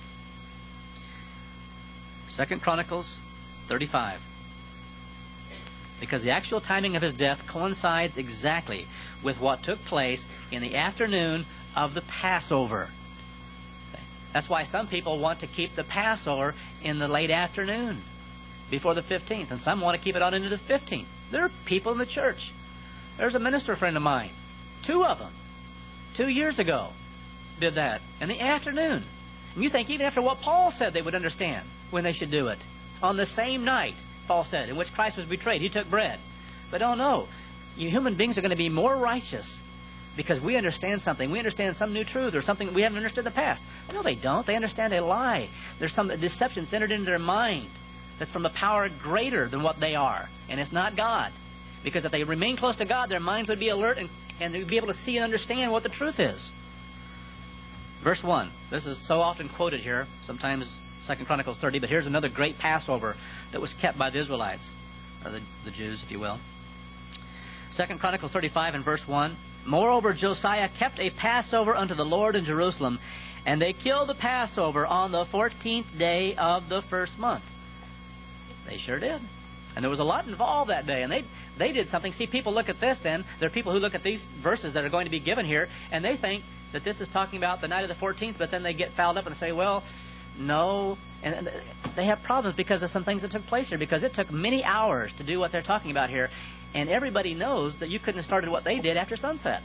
Second Chronicles thirty-five. Because the actual timing of his death coincides exactly with what took place in the afternoon of the Passover. That's why some people want to keep the Passover in the late afternoon before the fifteenth, and some want to keep it on into the fifteenth. There are people in the church. There's a minister friend of mine, two of them, two years ago, did that in the afternoon. And you think even after what Paul said they would understand when they should do it. On the same night, Paul said, in which Christ was betrayed, he took bread. But oh no, you human beings are going to be more righteous because we understand something. We understand some new truth or something that we haven't understood in the past. No, they don't. They understand a lie. There's some deception centered into their mind that's from a power greater than what they are. And it's not God. Because if they remain close to God, their minds would be alert and, and they'd be able to see and understand what the truth is. Verse one. This is so often quoted here, sometimes Second Chronicles thirty, but here's another great Passover that was kept by the Israelites, or the, the Jews, if you will. Second Chronicles thirty-five and verse one. Moreover, Josiah kept a Passover unto the Lord in Jerusalem, And they killed the Passover on the fourteenth day of the first month. They sure did. And there was a lot involved that day. And they they did something. See, people look at this then. There are people who look at these verses that are going to be given here, and they think that this is talking about the night of the fourteenth, but then they get fouled up and say, well, no. And they have problems because of some things that took place here, because it took many hours to do what they're talking about here. And everybody knows that you couldn't have started what they did after sunset.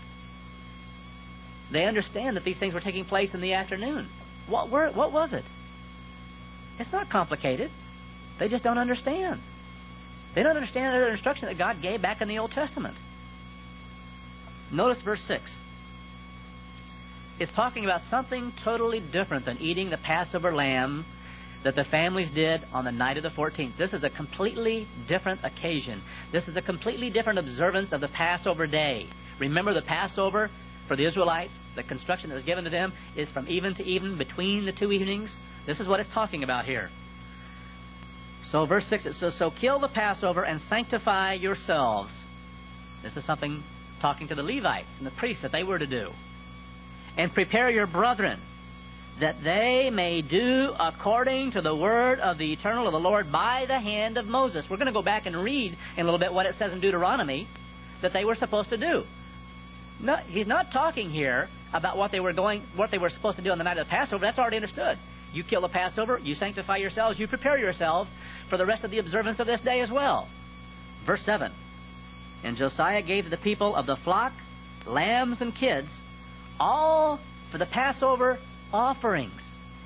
They understand that these things were taking place in the afternoon. What were, what was it? It's not complicated. They just don't understand. They don't understand the instruction that God gave back in the Old Testament. Notice verse six. It's talking about something totally different than eating the Passover lamb that the families did on the night of the fourteenth. This is a completely different occasion. This is a completely different observance of the Passover day. Remember, the Passover for the Israelites, the construction that was given to them, is from even to even, between the two evenings. This is what it's talking about here. So verse six, it says, so kill the Passover and sanctify yourselves. This is something talking to the Levites and the priests that they were to do. And prepare your brethren, that they may do according to the word of the eternal of the Lord by the hand of Moses. We're going to go back and read in a little bit what it says in Deuteronomy that they were supposed to do. No, he's not talking here about what they were going, what they were supposed to do on the night of the Passover. That's already understood. You kill the Passover, you sanctify yourselves, you prepare yourselves for the rest of the observance of this day as well. Verse seven. And Josiah gave to the people of the flock, lambs and kids, all for the Passover offerings.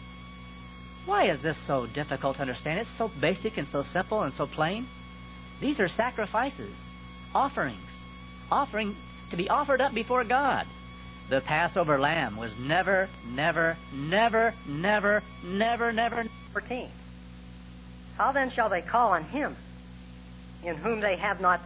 Why is this so difficult to understand? It's so basic and so simple and so plain. These are sacrifices, offerings, offering to be offered up before God. The Passover lamb was never, never, never, never, never, never. fourteen. How then shall they call on him in whom they have not,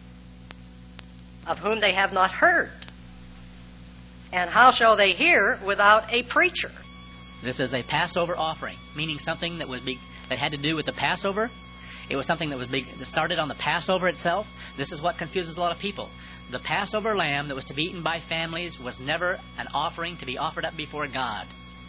of whom they have not heard? And how shall they hear without a preacher? This is a Passover offering, meaning something that was be, that had to do with the Passover. It was something that was be, that started on the Passover itself. This is what confuses a lot of people. The Passover lamb that was to be eaten by families was never an offering to be offered up before God.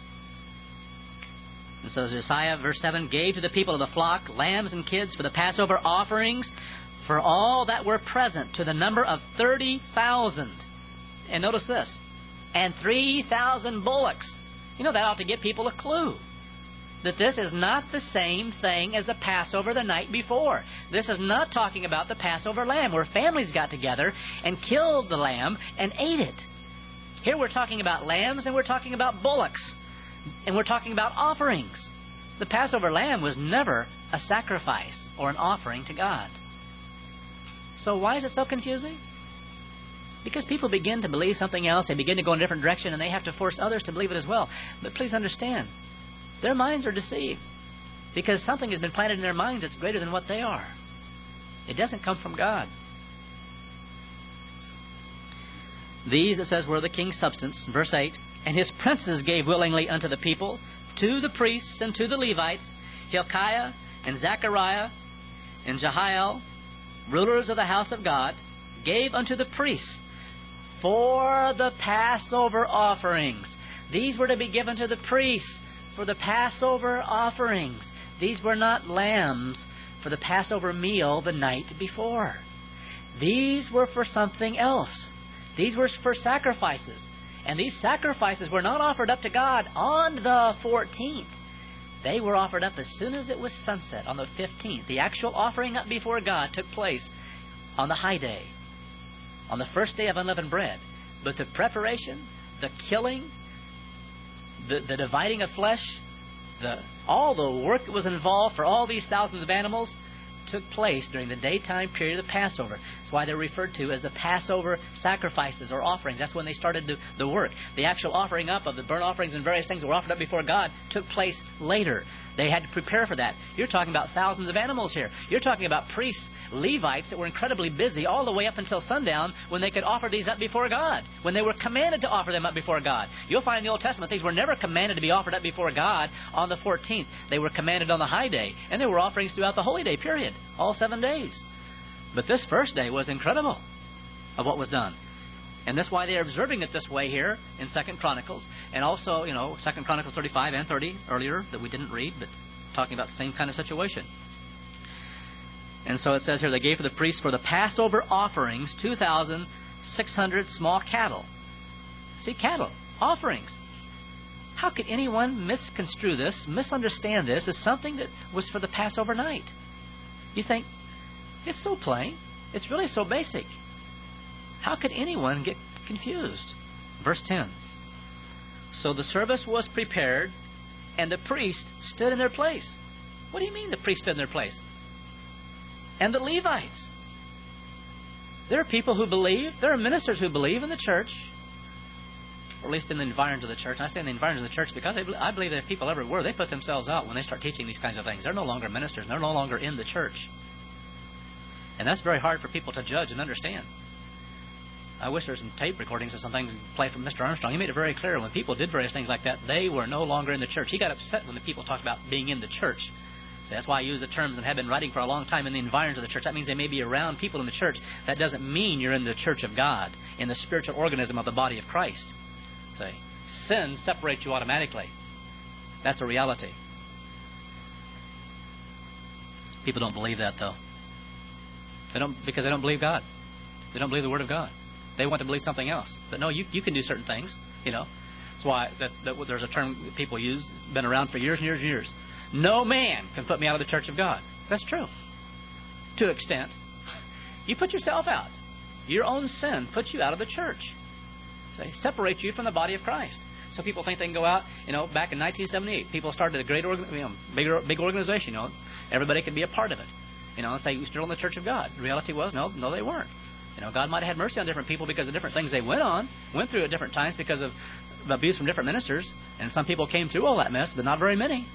And so Josiah, verse seven, gave to the people of the flock lambs and kids for the Passover offerings for all that were present, to the number of thirty thousand. And notice this, and three thousand bullocks. You know, that ought to give people a clue that this is not the same thing as the Passover the night before. This is not talking about the Passover lamb where families got together and killed the lamb and ate it. Here we're talking about lambs and we're talking about bullocks. And we're talking about offerings. The Passover lamb was never a sacrifice or an offering to God. So why is it so confusing? Because people begin to believe something else, they begin to go in a different direction, and they have to force others to believe it as well. But please understand, their minds are deceived because something has been planted in their minds that's greater than what they are. It doesn't come from God. These, it says, were the king's substance. Verse eight, and his princes gave willingly unto the people, to the priests and to the Levites, Hilkiah and Zechariah and Jehiel, rulers of the house of God, gave unto the priests for the Passover offerings. These were to be given to the priests for the Passover offerings. These were not lambs for the Passover meal the night before. These were for something else. These were for sacrifices. And these sacrifices were not offered up to God on the fourteenth. They were offered up as soon as it was sunset on the fifteenth. The actual offering up before God took place on the high day, on the first day of unleavened bread. But the preparation, the killing, the, the dividing of flesh, the, all the work that was involved for all these thousands of animals took place during the daytime period of the Passover. That's why they're referred to as the Passover sacrifices or offerings. That's when they started the, the work. The actual offering up of the burnt offerings and various things that were offered up before God took place later. They had to prepare for that. You're talking about thousands of animals here. You're talking about priests, Levites that were incredibly busy all the way up until sundown when they could offer these up before God, when they were commanded to offer them up before God. You'll find in the Old Testament these were never commanded to be offered up before God on the fourteenth. They were commanded on the high day, and there were offerings throughout the holy day period, all seven days. But this first day was incredible of what was done. And that's why they're observing it this way here in Second Chronicles. And also, you know, Second Chronicles thirty-five and thirty earlier that we didn't read, but talking about the same kind of situation. And so it says here, they gave for the priests for the Passover offerings two thousand six hundred small cattle. See, cattle, offerings. How could anyone misconstrue this, misunderstand this as something that was for the Passover night? You think, it's so plain. It's really so basic. How could anyone get confused? Verse ten. So the service was prepared, and the priest stood in their place. What do you mean the priest stood in their place? And the Levites. There are people who believe, there are ministers who believe in the church, or at least in the environs of the church. And I say in the environs of the church because I believe that if people ever were, they put themselves out when they start teaching these kinds of things. They're no longer ministers, and they're no longer in the church. And that's very hard for people to judge and understand. I wish there were some tape recordings of some things play from Mister Armstrong. He made it very clear when people did various things like that, they were no longer in the church. He got upset when the people talked about being in the church. So that's why I use the terms and have been writing for a long time in the environs of the church. That means they may be around people in the church. That doesn't mean you're in the church of God, in the spiritual organism of the body of Christ. So sin separates you automatically. That's a reality. People don't believe that, though. They don't, because they don't believe God. They don't believe the Word of God. They want to believe something else. But no, you you can do certain things, you know. That's why that, that there's a term that people use, it's been around for years and years and years. No man can put me out of the church of God. That's true. To an extent. You put yourself out. Your own sin puts you out of the church. Say, separates you from the body of Christ. So people think they can go out, you know, back in nineteen seventy-eight, people started a great, organ, you know, big, big organization, you know. Everybody could be a part of it. You know, and say, you're still in the church of God. The reality was, no, no, they weren't. You know, God might have had mercy on different people because of different things they went on, went through at different times because of abuse from different ministers. And some people came through all that mess, but not very many.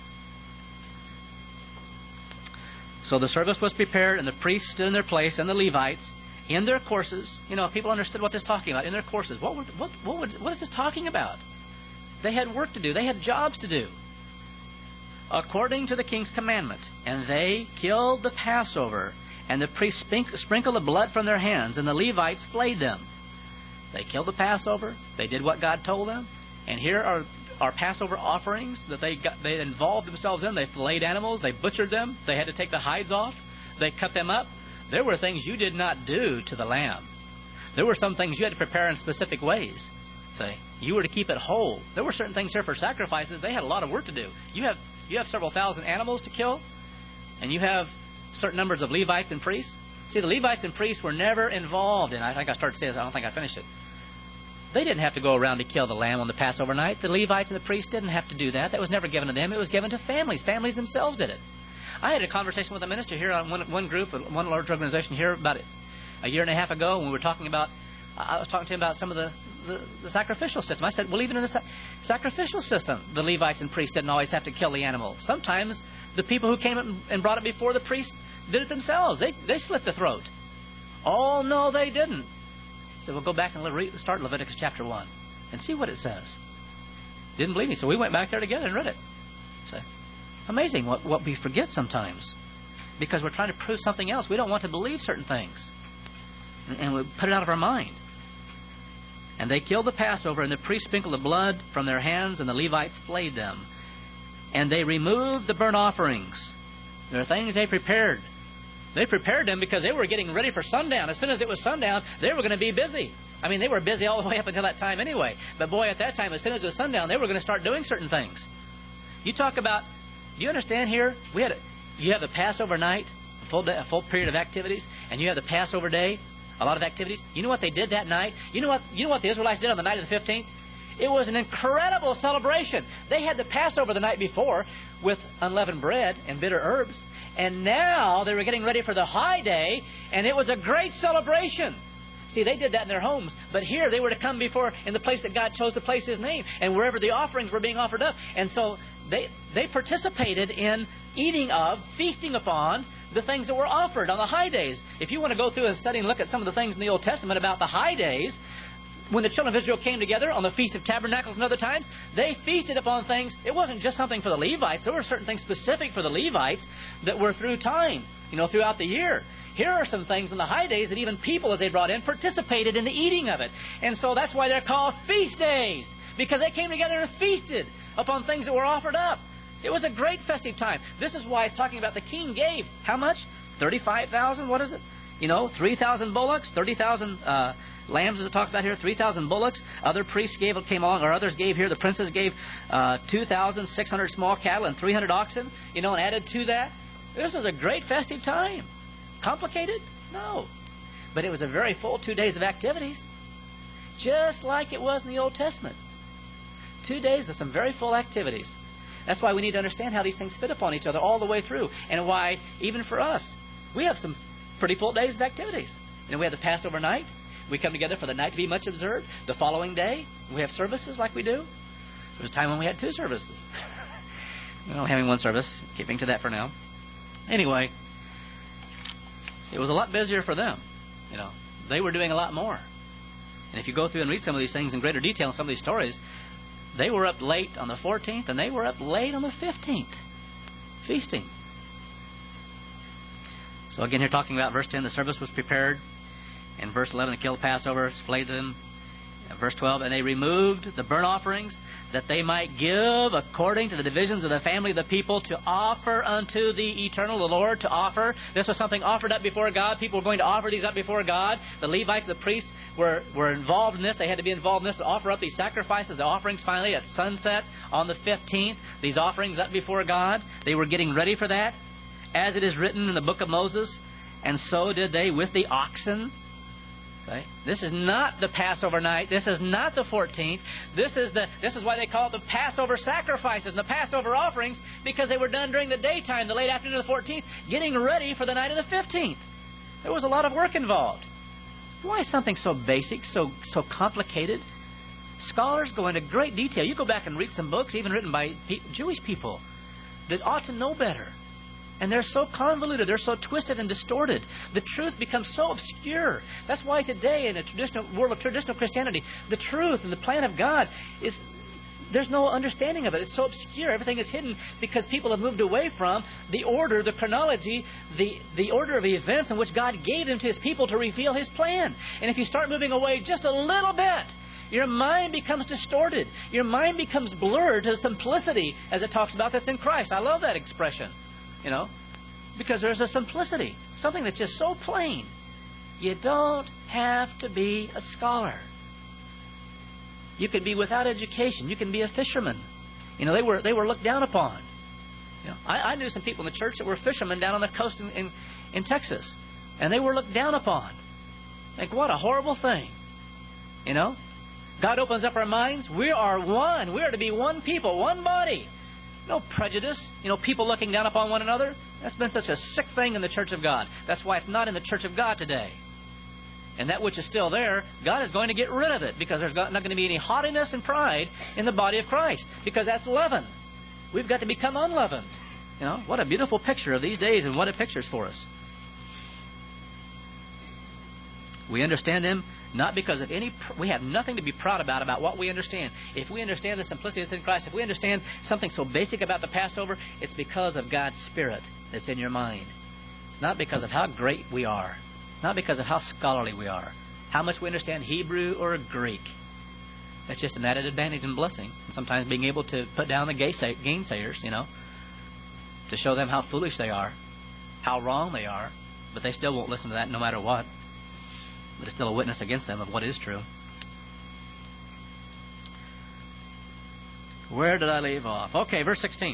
So the service was prepared, and the priests stood in their place, and the Levites in their courses. You know, if people understood what this is talking about, in their courses. What, were, what, what, was, what is this talking about? They had work to do. They had jobs to do. According to the king's commandment. And they killed the Passover. And the priests sprinkled the blood from their hands, and the Levites flayed them. They killed the Passover. They did what God told them. And here are our Passover offerings that they got, they involved themselves in. They flayed animals. They butchered them. They had to take the hides off. They cut them up. There were things you did not do to the lamb. There were some things you had to prepare in specific ways. Say, you were to keep it whole. There were certain things here for sacrifices. They had a lot of work to do. You have you have several thousand animals to kill, and you have certain numbers of Levites and priests. See, the Levites and priests were never involved in, I think I started to say this, I don't think I finished it. They didn't have to go around to kill the lamb on the Passover night. The Levites and the priests didn't have to do that. That was never given to them. It was given to families. Families themselves did it. I had a conversation with a minister here on one, one group, one large organization here about it a year and a half ago when we were talking about, I was talking to him about some of the, the, the sacrificial system. I said, well, even in the sa- sacrificial system, the Levites and priests didn't always have to kill the animal. Sometimes the people who came up and brought it before the priest did it themselves. They they slit the throat. Oh, no, they didn't. So we'll go back and re- start Leviticus chapter one and see what it says. Didn't believe me, so we went back there together and read it. So, amazing what, what we forget sometimes because we're trying to prove something else. We don't want to believe certain things. And, and we put it out of our mind. And they killed the Passover, and the priests sprinkled the blood from their hands, and the Levites flayed them. And they removed the burnt offerings. There are things they prepared. They prepared them because they were getting ready for sundown. As soon as it was sundown, they were going to be busy. I mean, they were busy all the way up until that time anyway. But boy, at that time, as soon as it was sundown, they were going to start doing certain things. You talk about, do you understand here? We had a, you have the Passover night, a full, day, a full period of activities, and you have the Passover day, a lot of activities. You know what they did that night? You know what, you know what the Israelites did on the night of the fifteenth? It was an incredible celebration. They had the Passover the night before with unleavened bread and bitter herbs. And now they were getting ready for the high day, and it was a great celebration. See, they did that in their homes. But here they were to come before in the place that God chose to place His name, and wherever the offerings were being offered up. And so they they participated in eating of, feasting upon the things that were offered on the high days. If you want to go through and study and look at some of the things in the Old Testament about the high days, when the children of Israel came together on the Feast of Tabernacles and other times, they feasted upon things. It wasn't just something for the Levites. There were certain things specific for the Levites that were through time, you know, throughout the year. here are some things in the high days that even people, as they brought in, participated in the eating of it. And so that's why they're called feast days, because they came together and feasted upon things that were offered up. It was a great festive time. This is why it's talking about the king gave how much? thirty-five thousand? What is it? You know, three thousand bullocks, thirty thousand uh, lambs, as it talks about here, three thousand bullocks. Other priests gave, came along, or others gave here. The princes gave uh, two thousand six hundred small cattle and three hundred oxen, you know, and added to that. This was a great festive time. Complicated? No. But it was a very full two days of activities, just like it was in the Old Testament. Two days of some very full activities. That's why we need to understand how these things fit upon each other all the way through, and why, even for us, we have some pretty full days of activities. You know, we have the Passover night. We come together for the night to be much observed. The following day, we have services like we do. There was a time when we had two services. You know, having one service, keeping to that for now. Anyway, it was a lot busier for them. You know, they were doing a lot more. And if you go through and read some of these things in greater detail in some of these stories, they were up late on the fourteenth, and they were up late on the fifteenth, feasting. So again, here talking about verse ten, the service was prepared. In verse eleven, they killed the Passover, flayed them. In verse twelve, and they removed the burnt offerings, that they might give according to the divisions of the family of the people, to offer unto the eternal, the Lord, to offer. This was something offered up before God. People were going to offer these up before God. The Levites, the priests, were, were involved in this. They had to be involved in this to offer up these sacrifices, the offerings finally at sunset on the fifteenth. These offerings up before God. They were getting ready for that. As it is written in the book of Moses, and so did they with the oxen. Okay? This is not the Passover night. This is not the fourteenth. This is the. This is why they call it the Passover sacrifices and the Passover offerings, because they were done during the daytime, the late afternoon of the fourteenth, getting ready for the night of the fifteenth. There was a lot of work involved. Why something so basic, so so complicated? Scholars go into great detail. You go back and read some books, even written by pe- Jewish people, that ought to know better. And they're so convoluted, they're so twisted and distorted. The truth becomes so obscure. That's why today in a traditional world of traditional Christianity, the truth and the plan of God is, there's no understanding of it. It's so obscure. Everything is hidden because people have moved away from the order, the chronology, the, the order of the events in which God gave them to His people to reveal His plan. And if you start moving away just a little bit, your mind becomes distorted. Your mind becomes blurred to the simplicity, as it talks about, that's in Christ. I love that expression. You know, because there's a simplicity, something that's just so plain. You don't have to be a scholar. You can be without education. You can be a fisherman. You know, they were they were looked down upon. You know, I, I knew some people in the church that were fishermen down on the coast in, in, in Texas, and they were looked down upon. Like, what a horrible thing. You know, God opens up our minds. We are one. We are to be one people, one body. No prejudice, you know, people looking down upon one another. That's been such a sick thing in the Church of God. That's why it's not in the Church of God today. And that which is still there, God is going to get rid of it, because there's not going to be any haughtiness and pride in the body of Christ, because that's leaven. We've got to become unleavened. You know, what a beautiful picture of these days, and what a picture's for us. We understand them not because of any, pr- we have nothing to be proud about about what we understand. If we understand the simplicity that's in Christ, if we understand something so basic about the Passover, it's because of God's Spirit that's in your mind. It's not because of how great we are, not because of how scholarly we are, how much we understand Hebrew or Greek. That's just an added advantage and blessing. And sometimes being able to put down the gaysay- gainsayers, you know, to show them how foolish they are, how wrong they are, but they still won't listen to that no matter what. But it's still a witness against them of what is true. Where did I leave off? Okay, verse sixteen.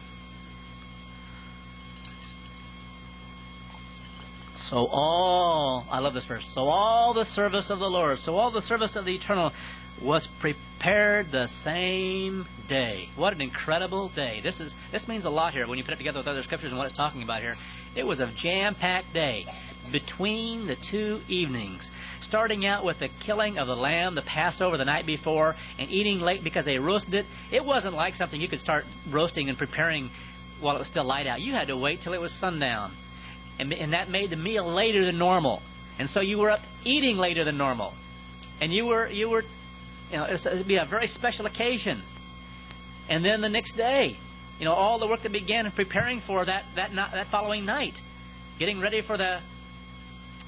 So all, I love this verse, so all the service of the Lord, so all the service of the Eternal was prepared the same day. What an incredible day. This is this means a lot here when you put it together with other scriptures and what it's talking about here. It was a jam-packed day between the two evenings, starting out with the killing of the lamb, the Passover, the night before, and eating late because they roasted it. It wasn't like something you could start roasting and preparing while it was still light out. You had to wait till it was sundown, and, and that made the meal later than normal. And so you were up eating later than normal, and you were you were, you know, it would be a very special occasion. And then the next day, you know, all the work that began in preparing for that that that following night, getting ready for the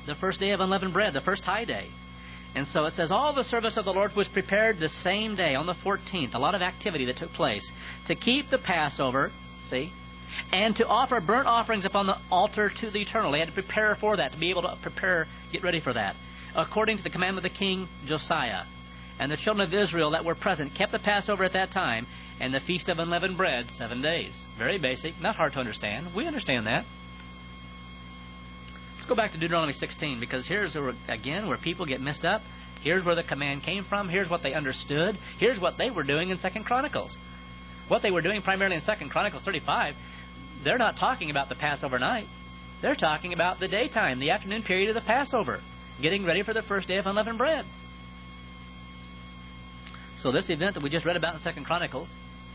the first day of unleavened bread, the first high day. And so it says, all the service of the Lord was prepared the same day, on the fourteenth. A lot of activity that took place to keep the Passover, see, and to offer burnt offerings upon the altar to the Eternal. They had to prepare for that, to be able to prepare, get ready for that, according to the commandment of the king Josiah. And the children of Israel that were present kept the Passover at that time, and the Feast of Unleavened Bread seven days. Very basic, not hard to understand. We understand that. Let's go back to Deuteronomy sixteen, because here's, where, again, where people get messed up. Here's where the command came from. Here's what they understood. Here's what they were doing in Second Chronicles. What they were doing primarily in Second Chronicles thirty-five, they're not talking about the Passover night. They're talking about the daytime, the afternoon period of the Passover, getting ready for the first day of unleavened bread. So this event that we just read about in Second Chronicles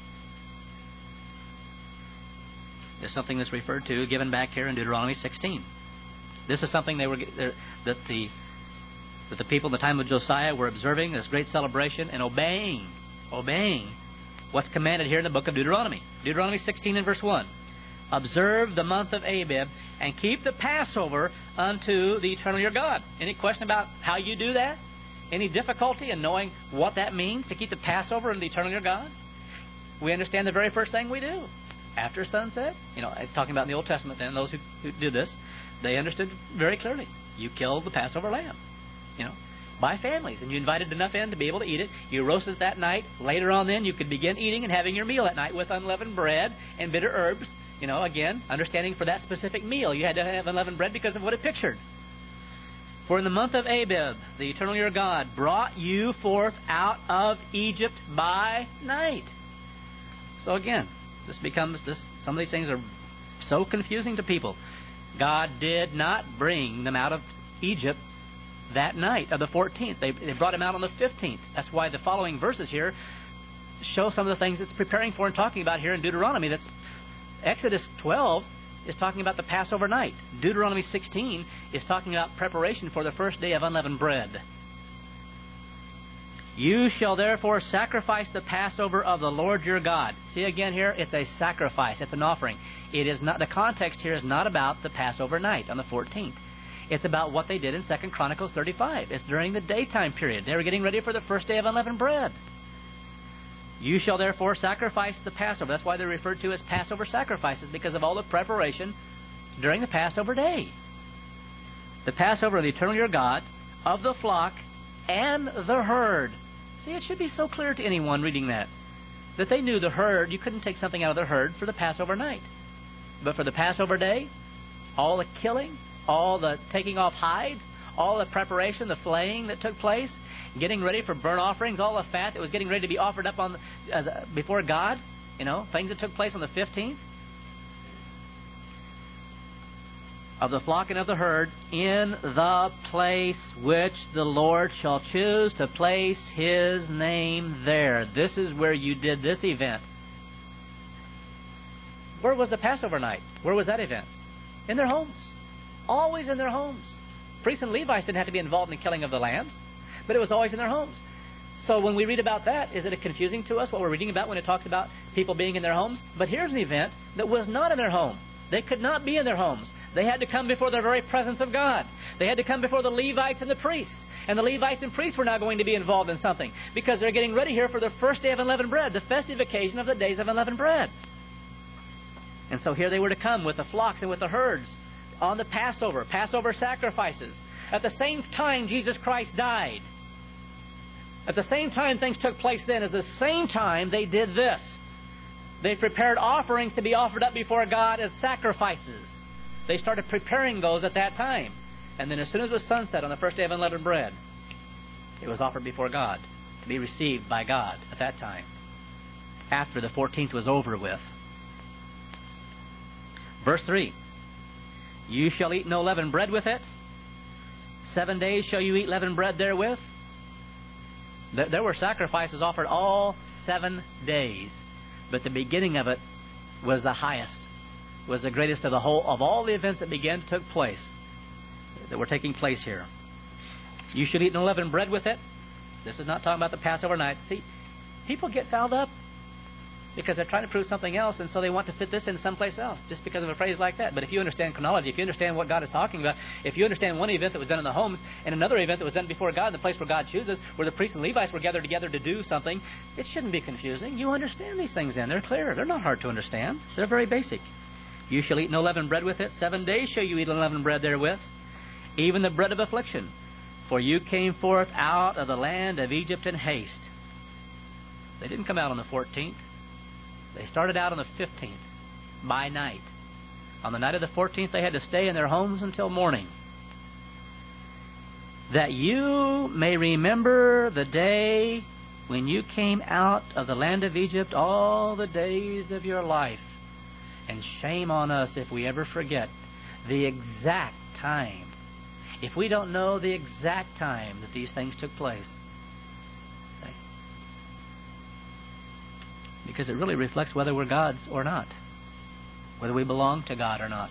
is something that's referred to, given back here in Deuteronomy sixteen. This is something they were that the that the people in the time of Josiah were observing, this great celebration, and obeying, obeying what's commanded here in the book of Deuteronomy. Deuteronomy sixteen and verse one. Observe the month of Abib and keep the Passover unto the eternal your God. Any question about how you do that? Any difficulty in knowing what that means, to keep the Passover unto the eternal your God? We understand the very first thing we do. After sunset, you know, talking about in the Old Testament then, those who, who did this, they understood very clearly. You killed the Passover lamb, you know, by families, and you invited enough in to be able to eat it. You roasted it that night. Later on then, you could begin eating and having your meal at night with unleavened bread and bitter herbs. You know, again, understanding for that specific meal, you had to have unleavened bread because of what it pictured. For in the month of Abib, the eternal your God brought you forth out of Egypt by night. So again, this becomes this. Some of these things are so confusing to people. God did not bring them out of Egypt that night of the fourteenth. They, they brought him out on the fifteenth. That's why the following verses here show some of the things it's preparing for and talking about here in Deuteronomy. That's Exodus twelve is talking about the Passover night. Deuteronomy sixteen is talking about preparation for the first day of unleavened bread. You shall therefore sacrifice the Passover of the Lord your God. See again here, it's a sacrifice. It's an offering. It is not, the context here is not about the Passover night on the fourteenth. It's about what they did in Second Chronicles thirty-five. It's during the daytime period. They were getting ready for the first day of unleavened bread. You shall therefore sacrifice the Passover. That's why they're referred to as Passover sacrifices, because of all the preparation during the Passover day. The Passover of the eternal your God, of the flock and the herd. See, it should be so clear to anyone reading that, that they knew the herd, you couldn't take something out of the herd for the Passover night. But for the Passover day, all the killing, all the taking off hides, all the preparation, the flaying that took place, getting ready for burnt offerings, all the fat that was getting ready to be offered up on the, uh, before God, you know, things that took place on the fifteenth. Of the flock and of the herd, in the place which the Lord shall choose to place his name there. This is where you did this event. Where was the Passover night? Where was that event? In their homes. Always in their homes. Priests and Levites didn't have to be involved in the killing of the lambs, but it was always in their homes. So when we read about that, is it confusing to us what we're reading about when it talks about people being in their homes? But here's an event that was not in their home. They could not be in their homes. They had to come before the very presence of God. They had to come before the Levites and the priests. And the Levites and priests were now going to be involved in something, because they're getting ready here for the first day of unleavened bread, the festive occasion of the days of unleavened bread. And so here they were to come with the flocks and with the herds on the Passover, Passover sacrifices. At the same time Jesus Christ died. At the same time things took place then, is the same time they did this. They prepared offerings to be offered up before God as sacrifices. They started preparing those at that time. And then as soon as it was sunset on the first day of unleavened bread, it was offered before God to be received by God at that time, after the fourteenth was over with. Verse three, you shall eat no leavened bread with it. Seven days shall you eat leavened bread therewith. There were sacrifices offered all seven days, but the beginning of it was the highest, was the greatest of the whole of all the events that began to take place, that were taking place here. You should eat no leavened bread with it. This is not talking about the Passover night. See, people get fouled up. because they're trying to prove something else, and so they want to fit this in someplace else just because of a phrase like that. But if you understand chronology, if you understand what God is talking about, if you understand one event that was done in the homes and another event that was done before God in the place where God chooses, where the priests and Levites were gathered together to do something, it shouldn't be confusing. You understand these things then. They're clear. They're not hard to understand. They're very basic. You shall eat no leavened bread with it. Seven days shall you eat unleavened bread therewith, even the bread of affliction. For you came forth out of the land of Egypt in haste. They didn't come out on the fourteenth. They started out on the fifteenth, by night. On the night of the fourteenth, they had to stay in their homes until morning. That you may remember the day when you came out of the land of Egypt all the days of your life. And shame on us if we ever forget the exact time. If we don't know the exact time that these things took place. Because it really reflects whether we're God's or not, whether we belong to God or not.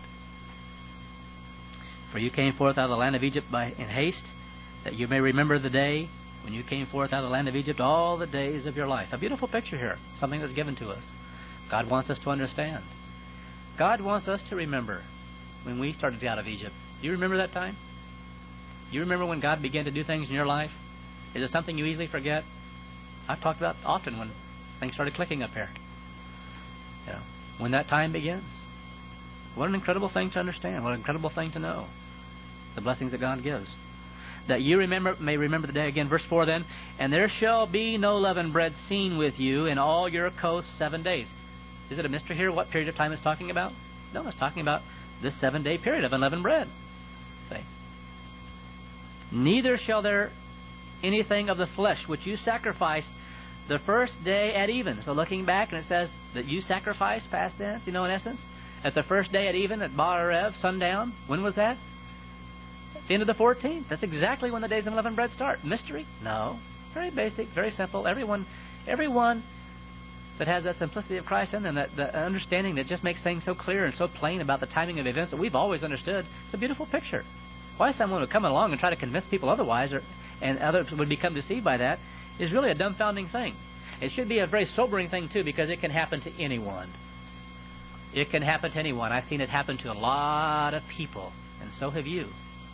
For you came forth out of the land of Egypt by, in haste, that you may remember the day when you came forth out of the land of Egypt all the days of your life. A beautiful picture here, something that's given to us. God wants us to understand. God wants us to remember when we started out of Egypt. Do you remember that time? Do you remember when God began to do things in your life? Is it something you easily forget? I've talked about often when things started clicking up here. You know, when that time begins. What an incredible thing to understand. What an incredible thing to know. The blessings that God gives. That you remember may remember the day again. Verse four then. And there shall be no leavened bread seen with you in all your coasts seven days. Is it a mystery here what period of time it's talking about? No, it's talking about this seven day period of unleavened bread. Say. Neither shall there anything of the flesh which you sacrificed the first day at even. So looking back, and it says that you sacrificed, past tense, you know, in essence, at the first day at even, at Ba'arev, sundown. When was that? At the end of the fourteenth. That's exactly when the days of unleavened bread start. Mystery? No. Very basic, very simple. Everyone, everyone that has that simplicity of Christ in them, that the understanding that just makes things so clear and so plain about the timing of events that we've always understood, it's a beautiful picture. Why someone would come along and try to convince people otherwise, or and others would become deceived by that, is really a dumbfounding thing. It should be a very sobering thing, too, because it can happen to anyone. It can happen to anyone. I've seen it happen to a lot of people, and so have you.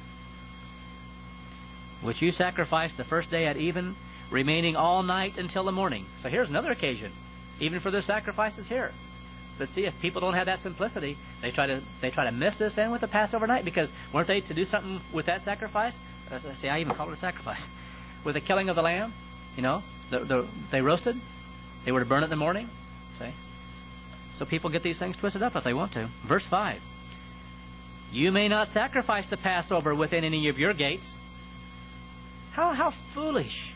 Which you sacrificed the first day at even, remaining all night until the morning. So here's another occasion, even for the sacrifices here. But see, if people don't have that simplicity, they try to they try to miss this in with the Passover night, because weren't they to do something with that sacrifice? Uh, see, I even call it a sacrifice. With the killing of the lamb, you know, the, the, they roasted. They were to burn it in the morning. See? So people get these things twisted up if they want to. Verse five. You may not sacrifice the Passover within any of your gates. How, how foolish.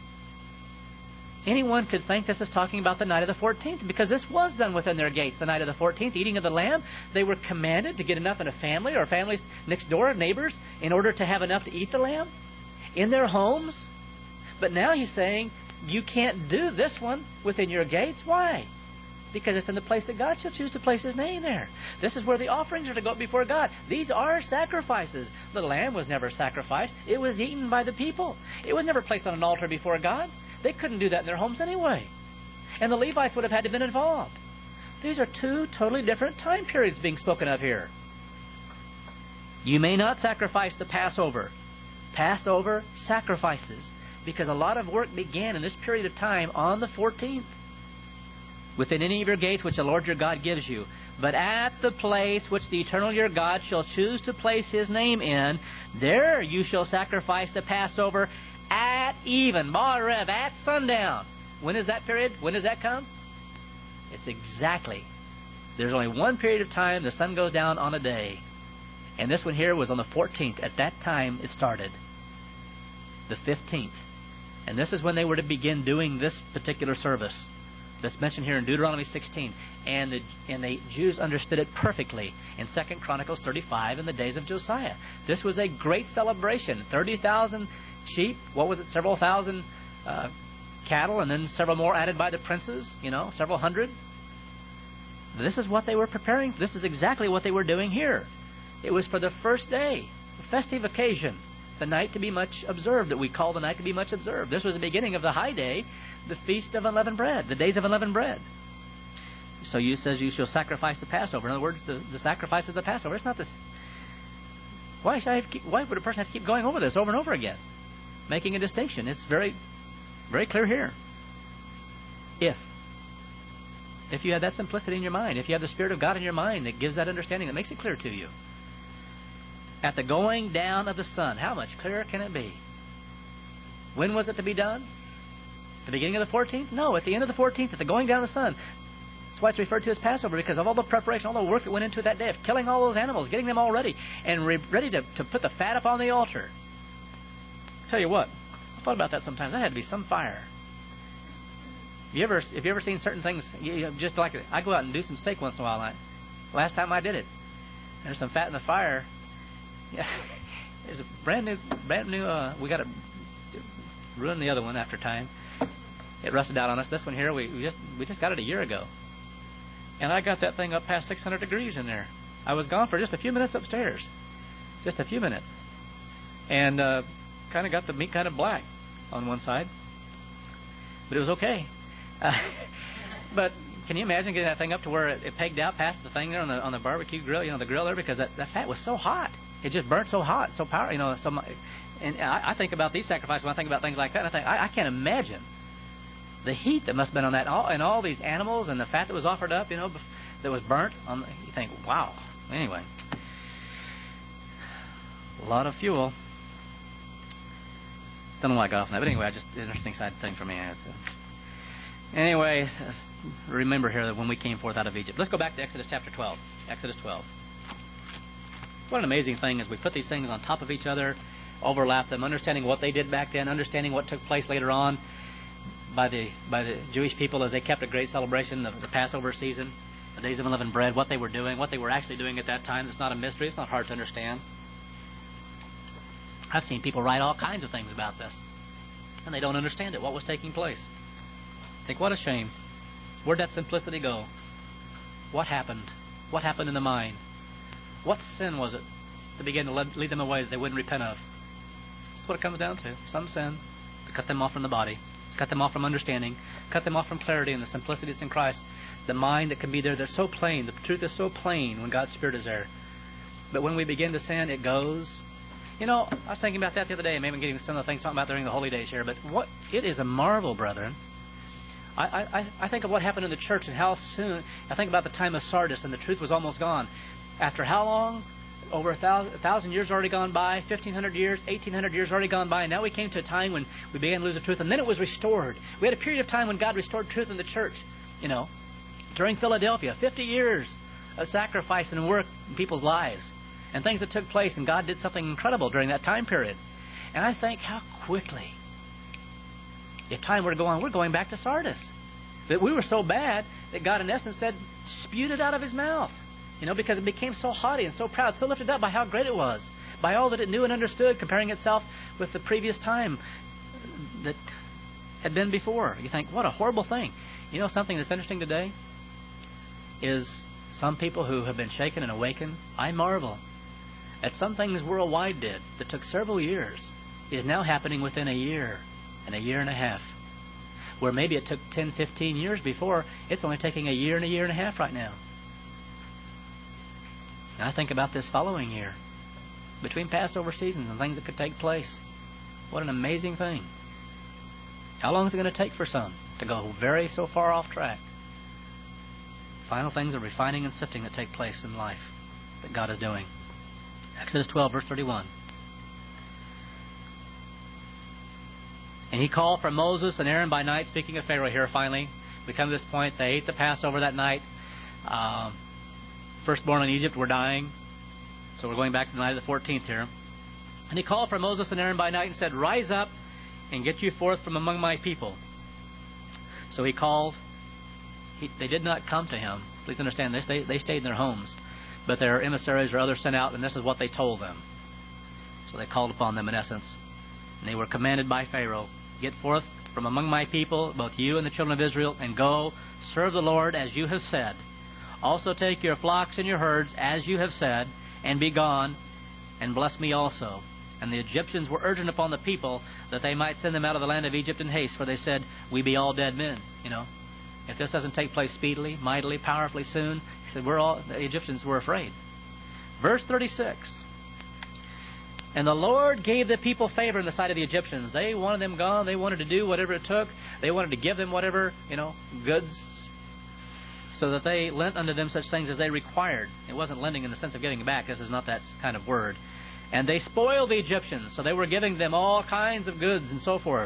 Anyone could think this is talking about the night of the fourteenth, because this was done within their gates, the night of the fourteenth, eating of the lamb. They were commanded to get enough in a family or families next door, neighbors, in order to have enough to eat the lamb in their homes. But now he's saying, you can't do this one within your gates. Why? Because it's in the place that God shall choose to place His name there. This is where the offerings are to go before God. These are sacrifices. The lamb was never sacrificed. It was eaten by the people. It was never placed on an altar before God. They couldn't do that in their homes anyway. And the Levites would have had to have been involved. These are two totally different time periods being spoken of here. You may not sacrifice the Passover. Passover sacrifices. Because a lot of work began in this period of time on the fourteenth. Within any of your gates which the Lord your God gives you. But at the place which the eternal your God shall choose to place His name in, there you shall sacrifice the Passover at even, Ba'arev, at sundown. When is that period? When does that come? It's exactly. There's only one period of time the sun goes down on a day. And this one here was on the fourteenth. At that time it started. The fifteenth. And this is when they were to begin doing this particular service that's mentioned here in Deuteronomy sixteen. And the, and the Jews understood it perfectly in Second Chronicles thirty-five in the days of Josiah. This was a great celebration. thirty thousand sheep. What was it? Several thousand uh, cattle, and then several more added by the princes. You know, several hundred. This is what they were preparing. This is exactly what they were doing here. It was for the first day, a festive occasion. The night to be much observed, that we call the night to be much observed. This was the beginning of the high day, the feast of unleavened bread, the days of unleavened bread. So you says you shall sacrifice the Passover. In other words, the, the sacrifice of the Passover. It's not this. Why should I have to keep, why would a person have to keep going over this over and over again, making a distinction? It's very, very clear here. If, if you have that simplicity in your mind, if you have the Spirit of God in your mind that gives that understanding, that makes it clear to you. At the going down of the sun, how much clearer can it be? When was it to be done? The beginning of the fourteenth? No, at the end of the fourteenth, at the going down of the sun. That's why it's referred to as Passover, because of all the preparation, all the work that went into that day of killing all those animals, getting them all ready, and re- ready to, to put the fat up on the altar. Tell you what, I thought about that sometimes. That had to be some fire. Have you ever, have you ever seen certain things? You, you just like I go out and do some steak once in a while. I, last time I did it, there's some fat in the fire. Yeah, there's a brand new, brand new. Uh, we got to ruin the other one after time. It rusted out on us. This one here, we, we just we just got it a year ago, and I got that thing up past six hundred degrees in there. I was gone for just a few minutes upstairs, just a few minutes, and uh, kind of got the meat kind of black on one side, but it was okay. Uh, but can you imagine getting that thing up to where it, it pegged out past the thing there on the on the barbecue grill, you know, the grill there, because that, that fat was so hot. It just burnt so hot, so powerful, you know. So, my, and I, I think about these sacrifices when I think about things like that. And I think I, I can't imagine the heat that must have been on that, and all, and all these animals, and the fat that was offered up, you know, that was burnt. On the, you think, wow. Anyway, a lot of fuel. Don't know why I got off on that, but anyway, I just interesting side thing for me. It's, uh, anyway, uh, remember here that when we came forth out of Egypt. Let's go back to Exodus chapter twelve. Exodus twelve. What an amazing thing is we put these things on top of each other, overlap them, understanding what they did back then, understanding what took place later on by the by the Jewish people as they kept a great celebration of the Passover season, the days of unleavened bread, what they were doing, what they were actually doing at that time. It's not a mystery. It's not hard to understand. I've seen people write all kinds of things about this, and they don't understand it, what was taking place. Think, what a shame. Where'd that simplicity go? What happened? What happened in the mind? What sin was it that began to lead them away that they wouldn't repent of? That's what it comes down to. Some sin to cut them off from the body, cut them off from understanding, cut them off from clarity and the simplicity that's in Christ. The mind that can be there that's so plain. The truth is so plain when God's Spirit is there. But when we begin to sin, it goes. You know, I was thinking about that the other day. Maybe I'm getting some of the things talking about during the holy days here. But what it is a marvel, brethren. I, I, I think of what happened in the church and how soon. I think about the time of Sardis and the truth was almost gone. After how long? Over a thousand, a thousand years already gone by, fifteen hundred years, eighteen hundred years already gone by, and now we came to a time when we began to lose the truth, and then it was restored. We had a period of time when God restored truth in the church, you know, during Philadelphia, fifty years of sacrifice and work in people's lives, and things that took place, and God did something incredible during that time period. And I think how quickly, if time were to go on, we're going back to Sardis. That we were so bad that God, in essence, said, spewed it out of His mouth. You know, because it became so haughty and so proud, so lifted up by how great it was, by all that it knew and understood, comparing itself with the previous time that had been before. You think, what a horrible thing. You know, something that's interesting today is some people who have been shaken and awakened, I marvel at some things worldwide did that took several years is now happening within a year and a year and a half. Where maybe it took ten, fifteen years before, it's only taking a year and a year and a half right now. And I think about this following year, between Passover seasons and things that could take place. What an amazing thing. How long is it going to take for some to go very so far off track? Final things of refining and sifting that take place in life that God is doing. Exodus twelve, verse thirty-one. And he called for Moses and Aaron by night, speaking of Pharaoh here finally. We come to this point, they ate the Passover that night. Um, Firstborn in Egypt were dying. So we're going back to the night of the fourteenth here. And he called for Moses and Aaron by night and said, rise up and get you forth from among my people. So he called. He, they did not come to him. Please understand, they stayed, they stayed in their homes. But their emissaries or others sent out, and this is what they told them. So they called upon them in essence. And they were commanded by Pharaoh, get forth from among my people, both you and the children of Israel, and go, serve the Lord as you have said. Also take your flocks and your herds, as you have said, and be gone, and bless me also. And the Egyptians were urgent upon the people that they might send them out of the land of Egypt in haste, for they said, we be all dead men. You know, If this doesn't take place speedily, mightily, powerfully soon, he said, we're all, the Egyptians were afraid. Verse thirty-six. And the Lord gave the people favor in the sight of the Egyptians. They wanted them gone. They wanted to do whatever it took. They wanted to give them whatever, you know, goods, so that they lent unto them such things as they required. It wasn't lending in the sense of getting back. This is not that kind of word. And they spoiled the Egyptians, so they were giving them all kinds of goods and so forth.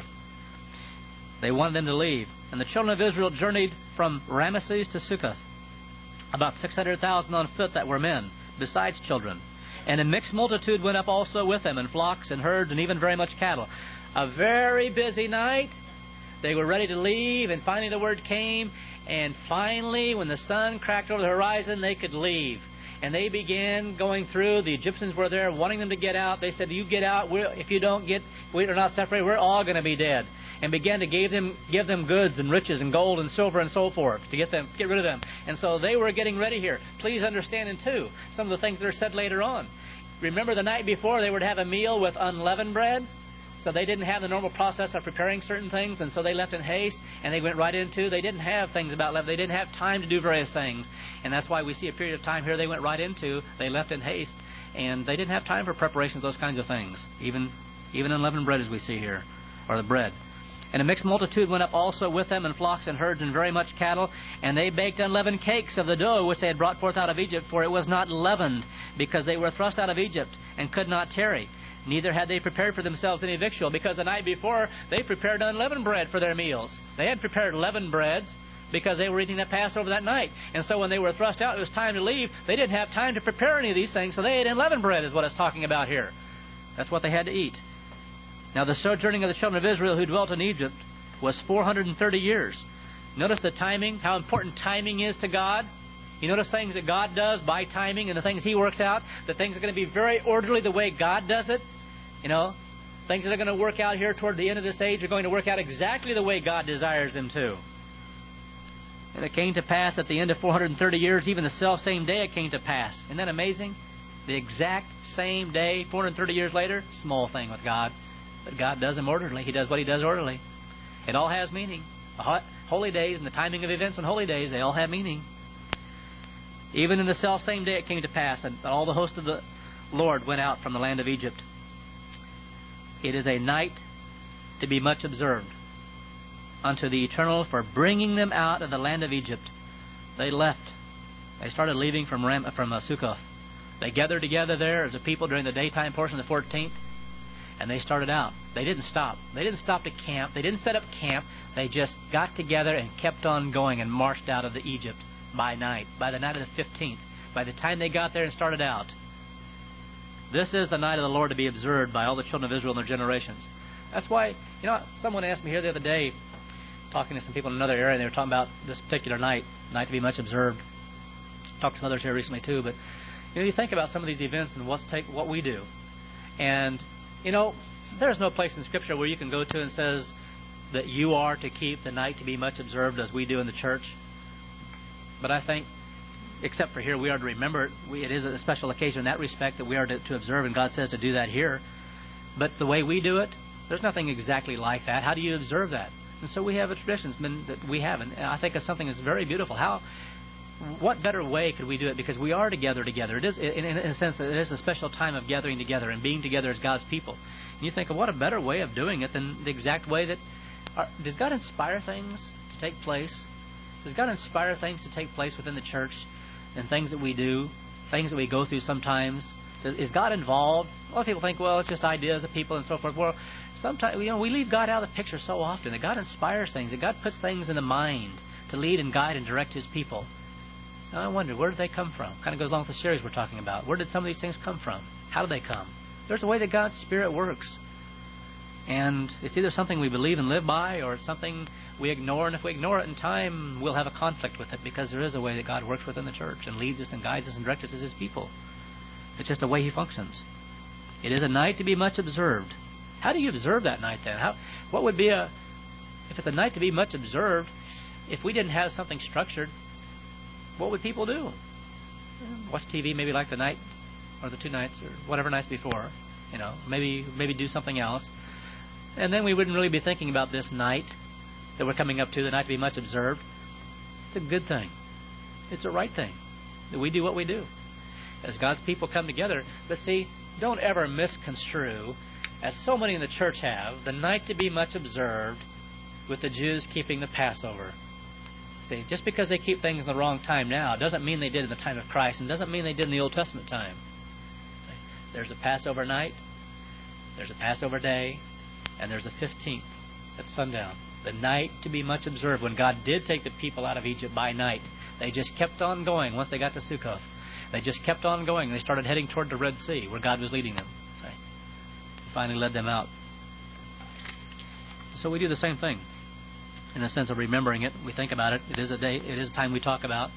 They wanted them to leave. And the children of Israel journeyed from Ramesses to Succoth, about six hundred thousand on foot that were men, besides children. And a mixed multitude went up also with them, and flocks and herds, and even very much cattle. A very busy night. They were ready to leave, and finally the word came, and finally, when the sun cracked over the horizon, they could leave. And they began going through. The Egyptians were there, wanting them to get out. They said, you get out. We're, if you don't get, we are not separated, we're all going to be dead. And began to give them, give them goods and riches and gold and silver and so forth to get them, get rid of them. And so they were getting ready here. Please understand, and too, some of the things that are said later on. Remember the night before they were to have a meal with unleavened bread? So they didn't have the normal process of preparing certain things, and so they left in haste, and they went right into, they didn't have things about leaven. They didn't have time to do various things. And that's why we see a period of time here they went right into, they left in haste, and they didn't have time for preparation of those kinds of things, even, even unleavened bread as we see here, or the bread. And a mixed multitude went up also with them, and flocks and herds and very much cattle. And they baked unleavened cakes of the dough which they had brought forth out of Egypt, for it was not leavened, because they were thrust out of Egypt, and could not tarry. Neither had they prepared for themselves any victual, because the night before they prepared unleavened bread for their meals. They had prepared leavened breads, because they were eating that Passover that night. And so when they were thrust out, it was time to leave. They didn't have time to prepare any of these things, so they ate unleavened bread, is what it's talking about here. That's what they had to eat. Now the sojourning of the children of Israel who dwelt in Egypt was four hundred thirty years. Notice the timing, how important timing is to God. You notice things that God does by timing and the things He works out, that things are going to be very orderly the way God does it. You know, things that are going to work out here toward the end of this age are going to work out exactly the way God desires them to. And it came to pass at the end of four hundred thirty years, even the self same day it came to pass. Isn't that amazing? The exact same day, four hundred thirty years later, small thing with God. But God does them orderly. He does what He does orderly. It all has meaning. The holy days and the timing of events on holy days, they all have meaning. Even in the self same day it came to pass, and all the host of the Lord went out from the land of Egypt. It is a night to be much observed unto the Eternal for bringing them out of the land of Egypt. They left. They started leaving from Ram, from uh, Sukkoth. They gathered together there as a people during the daytime portion of the fourteenth. And they started out. They didn't stop. They didn't stop to camp. They didn't set up camp. They just got together and kept on going and marched out of the Egypt by night, by the night of the fifteenth. By the time they got there and started out. This is the night of the Lord to be observed by all the children of Israel and their generations. That's why, you know, someone asked me here the other day, talking to some people in another area, and they were talking about this particular night, night to be much observed. Talked to some others here recently too, but you know, you think about some of these events and what's take, what we do. And you know, there's no place in Scripture where you can go to and says that you are to keep the night to be much observed as we do in the church. But I think, except for here, we are to remember it. We, it is a special occasion in that respect that we are to, to observe, and God says to do that here. But the way we do it, there's nothing exactly like that. How do you observe that? And so we have a tradition that we have, and I think it's something that's very beautiful. How, what better way could we do it? Because we are together together. It is, in, in a sense, it is a special time of gathering together and being together as God's people. And you think, of what a better way of doing it than the exact way that... Are, does God inspire things to take place? Does God inspire things to take place within the church and things that we do, things that we go through sometimes? Does, is God involved? A lot of people think, well, it's just ideas of people and so forth. Well, sometimes, you know, we leave God out of the picture so often, that God inspires things, that God puts things in the mind to lead and guide and direct His people. Now, I wonder, where did they come from? Kind of goes along with the series we're talking about. Where did some of these things come from? How did they come? There's a way that God's Spirit works. And it's either something we believe and live by, or it's something we ignore. And if we ignore it in time, we'll have a conflict with it, because there is a way that God works within the church and leads us and guides us and directs us as His people. It's just a way He functions. It is a night to be much observed. How do you observe that night then? How, what would be a... If it's a night to be much observed, if we didn't have something structured, what would people do? Watch T V maybe like the night or the two nights or whatever nights before. You know, maybe maybe do something else. And then we wouldn't really be thinking about this night that we're coming up to, the night to be much observed. It's a good thing. It's a right thing that we do what we do as God's people come together. But see, don't ever misconstrue, as so many in the church have, the night to be much observed with the Jews keeping the Passover. See, just because they keep things in the wrong time now doesn't mean they did in the time of Christ, and doesn't mean they did in the Old Testament time. There's a Passover night, there's a Passover day, and there's a fifteenth at sundown. The night to be much observed. When God did take the people out of Egypt by night, they just kept on going once they got to Sukkoth. They just kept on going. They started heading toward the Red Sea, where God was leading them. See? He finally led them out. So we do the same thing. In a sense of remembering it, we think about it. It is a day. It is a time we talk about,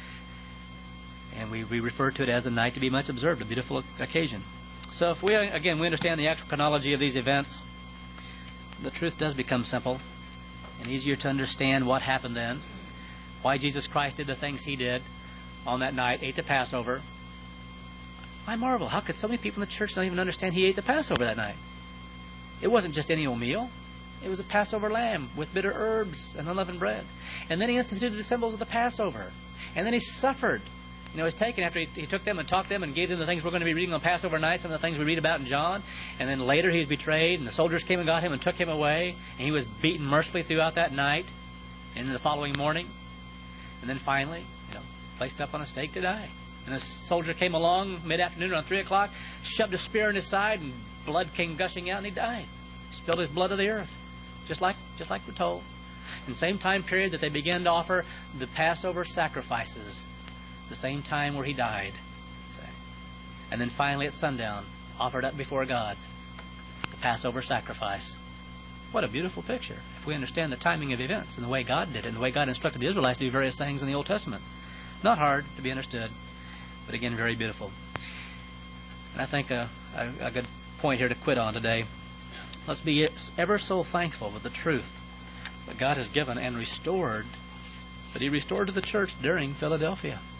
and we, we refer to it as the night to be much observed, a beautiful occasion. So if we again we understand the actual chronology of these events, the truth does become simple and easier to understand what happened then, why Jesus Christ did the things He did on that night, ate the Passover. I marvel, how could so many people in the church not even understand He ate the Passover that night? It wasn't just any old meal. It was a Passover lamb with bitter herbs and unleavened bread. And then He instituted the symbols of the Passover. And then He suffered. You know, He was taken after he, he took them and taught them and gave them the things we're going to be reading on Passover night, some of the things we read about in John. And then later He was betrayed, and the soldiers came and got Him and took Him away. And He was beaten mercifully throughout that night and in the following morning. And then finally, you know, placed up on a stake to die. And a soldier came along mid-afternoon around three o'clock, shoved a spear in his side, and blood came gushing out, and he died. He spilled his blood to the earth. Just like just like we're told. In the same time period that they began to offer the Passover sacrifices, the same time where He died. And then finally at sundown, offered up before God the Passover sacrifice. What a beautiful picture, if we understand the timing of events and the way God did it, and the way God instructed the Israelites to do various things in the Old Testament. Not hard to be understood, but again, very beautiful. And I think a, a, a good point here to quit on today. Let's be ever so thankful for the truth that God has given and restored, that He restored to the church during Philadelphia.